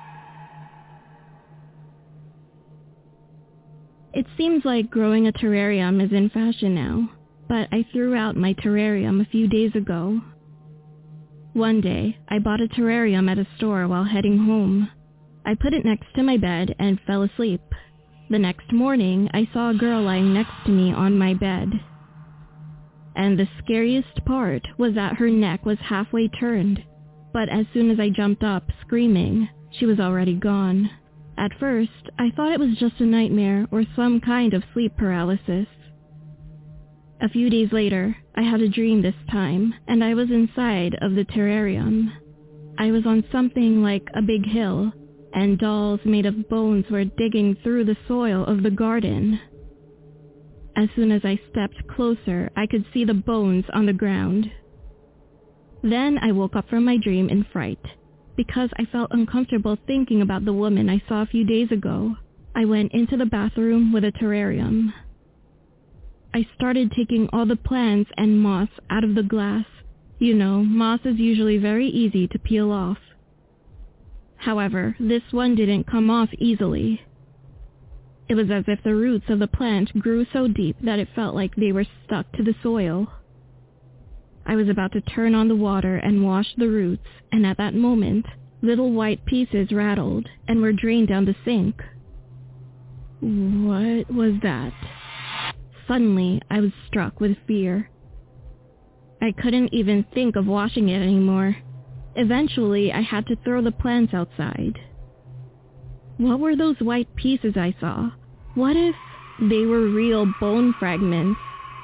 [SPEAKER 4] It seems like growing a terrarium is in fashion now, but I threw out my terrarium a few days ago. One day, I bought a terrarium at a store while heading home. I put it next to my bed and fell asleep. The next morning, I saw a girl lying next to me on my bed. And the scariest part was that her neck was halfway turned, but as soon as I jumped up, screaming, she was already gone. At first, I thought it was just a nightmare or some kind of sleep paralysis. A few days later, I had a dream this time, and I was inside of the terrarium. I was on something like a big hill, and dolls made of bones were digging through the soil of the garden. As soon as I stepped closer, I could see the bones on the ground. Then I woke up from my dream in fright, because I felt uncomfortable thinking about the woman I saw a few days ago. I went into the bathroom with a terrarium. I started taking all the plants and moss out of the glass. You know, moss is usually very easy to peel off. However, this one didn't come off easily. It was as if the roots of the plant grew so deep that it felt like they were stuck to the soil. I was about to turn on the water and wash the roots, and at that moment, little white pieces rattled and were drained down the sink. What was that? Suddenly, I was struck with fear. I couldn't even think of washing it anymore. Eventually, I had to throw the plants outside. What were those white pieces I saw? What if they were real bone fragments?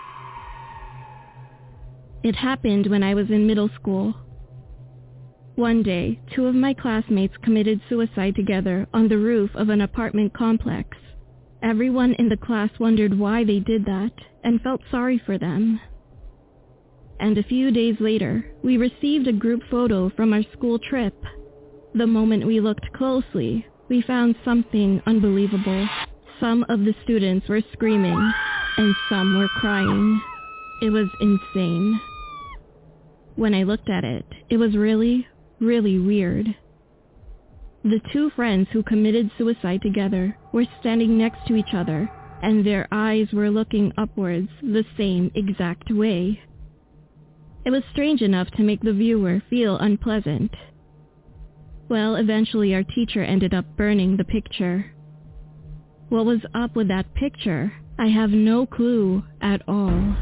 [SPEAKER 4] It happened when I was in middle school. One day, 2 of my classmates committed suicide together on the roof of an apartment complex. Everyone in the class wondered why they did that and felt sorry for them. And a few days later, we received a group photo from our school trip. The moment we looked closely, we found something unbelievable. Some of the students were screaming, and some were crying. It was insane. When I looked at it, it was really, really weird. The 2 friends who committed suicide together were standing next to each other, and their eyes were looking upwards the same exact way. It was strange enough to make the viewer feel unpleasant. Well, eventually our teacher ended up burning the picture. What was up with that picture? I have no clue at all.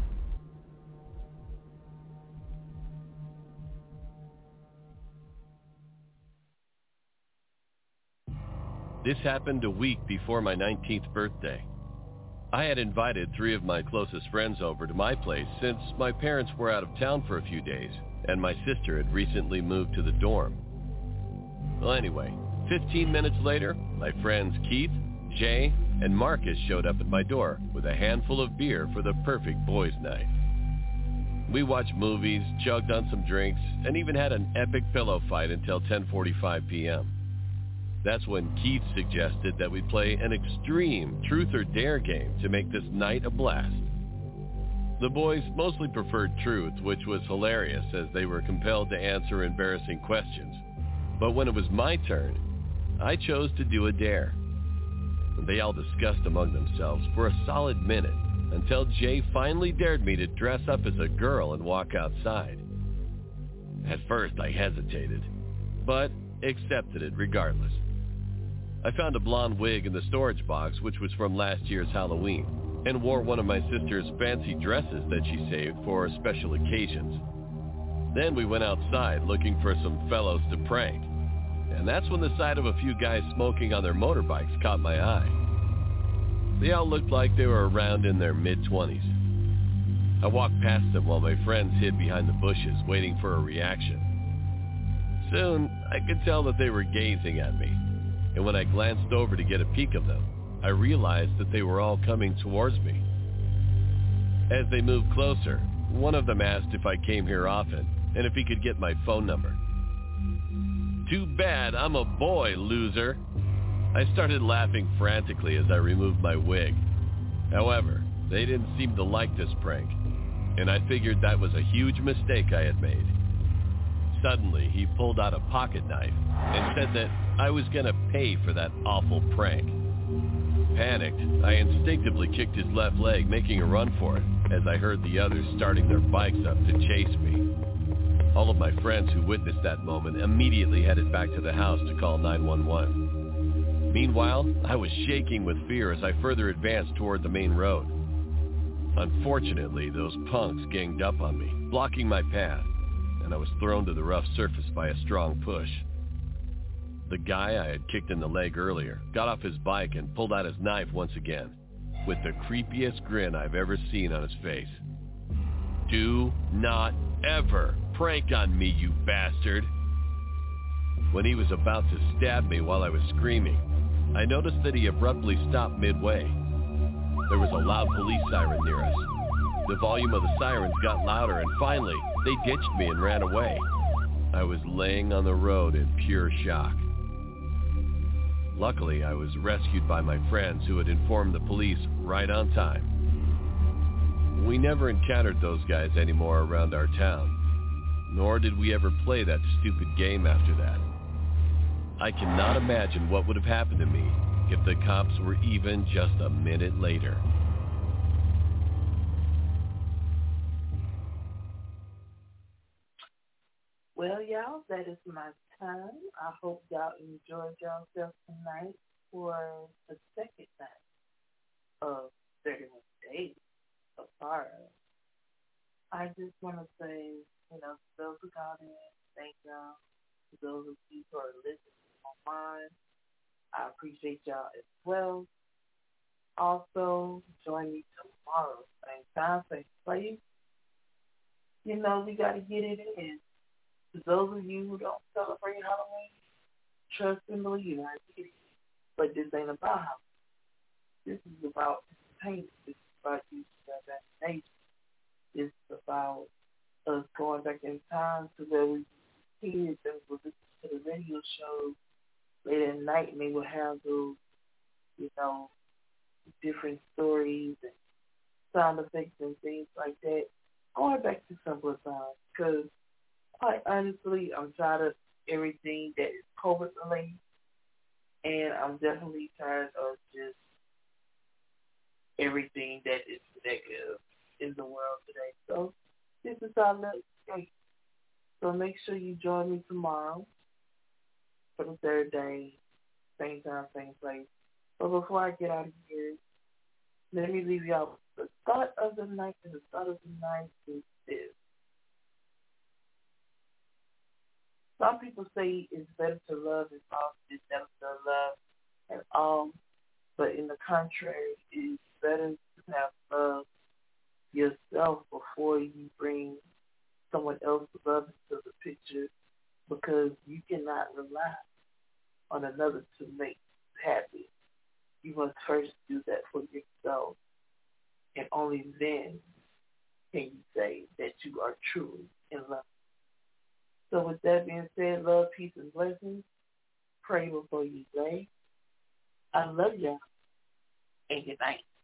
[SPEAKER 5] This happened a week before my 19th birthday. I had invited 3 of my closest friends over to my place since my parents were out of town for a few days and my sister had recently moved to the dorm. Well, anyway, 15 minutes later, my friends Keith, Jay, and Marcus showed up at my door with a handful of beer for the perfect boys' night. We watched movies, chugged on some drinks, and even had an epic pillow fight until 10:45 p.m. That's when Keith suggested that we play an extreme truth or dare game to make this night a blast. The boys mostly preferred truth, which was hilarious as they were compelled to answer embarrassing questions. But when it was my turn, I chose to do a dare. They all discussed among themselves for a solid minute until Jay finally dared me to dress up as a girl and walk outside. At first I hesitated, but accepted it regardless. I found a blonde wig in the storage box, which was from last year's Halloween, and wore one of my sister's fancy dresses that she saved for special occasions. Then we went outside looking for some fellows to prank, and that's when the sight of a few guys smoking on their motorbikes caught my eye. They all looked like they were around in their mid-20s. I walked past them while my friends hid behind the bushes, waiting for a reaction. Soon, I could tell that they were gazing at me, and when I glanced over to get a peek of them, I realized that they were all coming towards me. As they moved closer, one of them asked if I came here often, and if he could get my phone number. "Too bad, I'm a boy, loser." I started laughing frantically as I removed my wig. However, they didn't seem to like this prank, and I figured that was a huge mistake I had made. Suddenly, he pulled out a pocket knife and said that I was going to pay for that awful prank. Panicked, I instinctively kicked his left leg, making a run for it, as I heard the others starting their bikes up to chase me. All of my friends who witnessed that moment immediately headed back to the house to call 911. Meanwhile, I was shaking with fear as I further advanced toward the main road. Unfortunately, those punks ganged up on me, blocking my path, and I was thrown to the rough surface by a strong push. The guy I had kicked in the leg earlier got off his bike and pulled out his knife once again, with the creepiest grin I've ever seen on his face. "Do not ever prank on me, you bastard." When he was about to stab me while I was screaming, I noticed that he abruptly stopped midway. There was a loud police siren near us. The volume of the sirens got louder, and finally, they ditched me and ran away. I was laying on the road in pure shock. Luckily, I was rescued by my friends who had informed the police right on time. We never encountered those guys anymore around our town, nor did we ever play that stupid game after that. I cannot imagine what would have happened to me if the cops were even just a minute later.
[SPEAKER 2] Well, y'all, that is my time. I hope y'all enjoyed yourself tonight for the second night of 31 Days of Horror. I just want to say, to those who called in, thank y'all. To those of you who are listening online, I appreciate y'all as well. Also, join me tomorrow, same time, same place. We got to get it in. To those of you who don't celebrate Halloween, trust and believe I get it. But this ain't about Halloween. This is about entertainment. This is about using your imagination. This is about us going back in time to where we were kids and we would listen to the radio shows late at night, and they would have those, different stories and sound effects and things like that. Going back to simpler times, because quite honestly, I'm tired of everything that is COVID related, and I'm definitely tired of just everything that is negative in the world today. So this is our let's escape. So make sure you join me tomorrow for the third day, same time, same place. But before I get out of here, let me leave y'all with the thought of the night, and the thought of the night is this. Some people say it's better to love and lost, it's better to love and all, but in the contrary, it's better to have love yourself before you bring someone else's love into the picture, because you cannot rely on another to make you happy. You must first do that for yourself, and only then can you say that you are truly in love. So with that being said, love, peace, and blessings. Pray before you pray. I love y'all, and good night.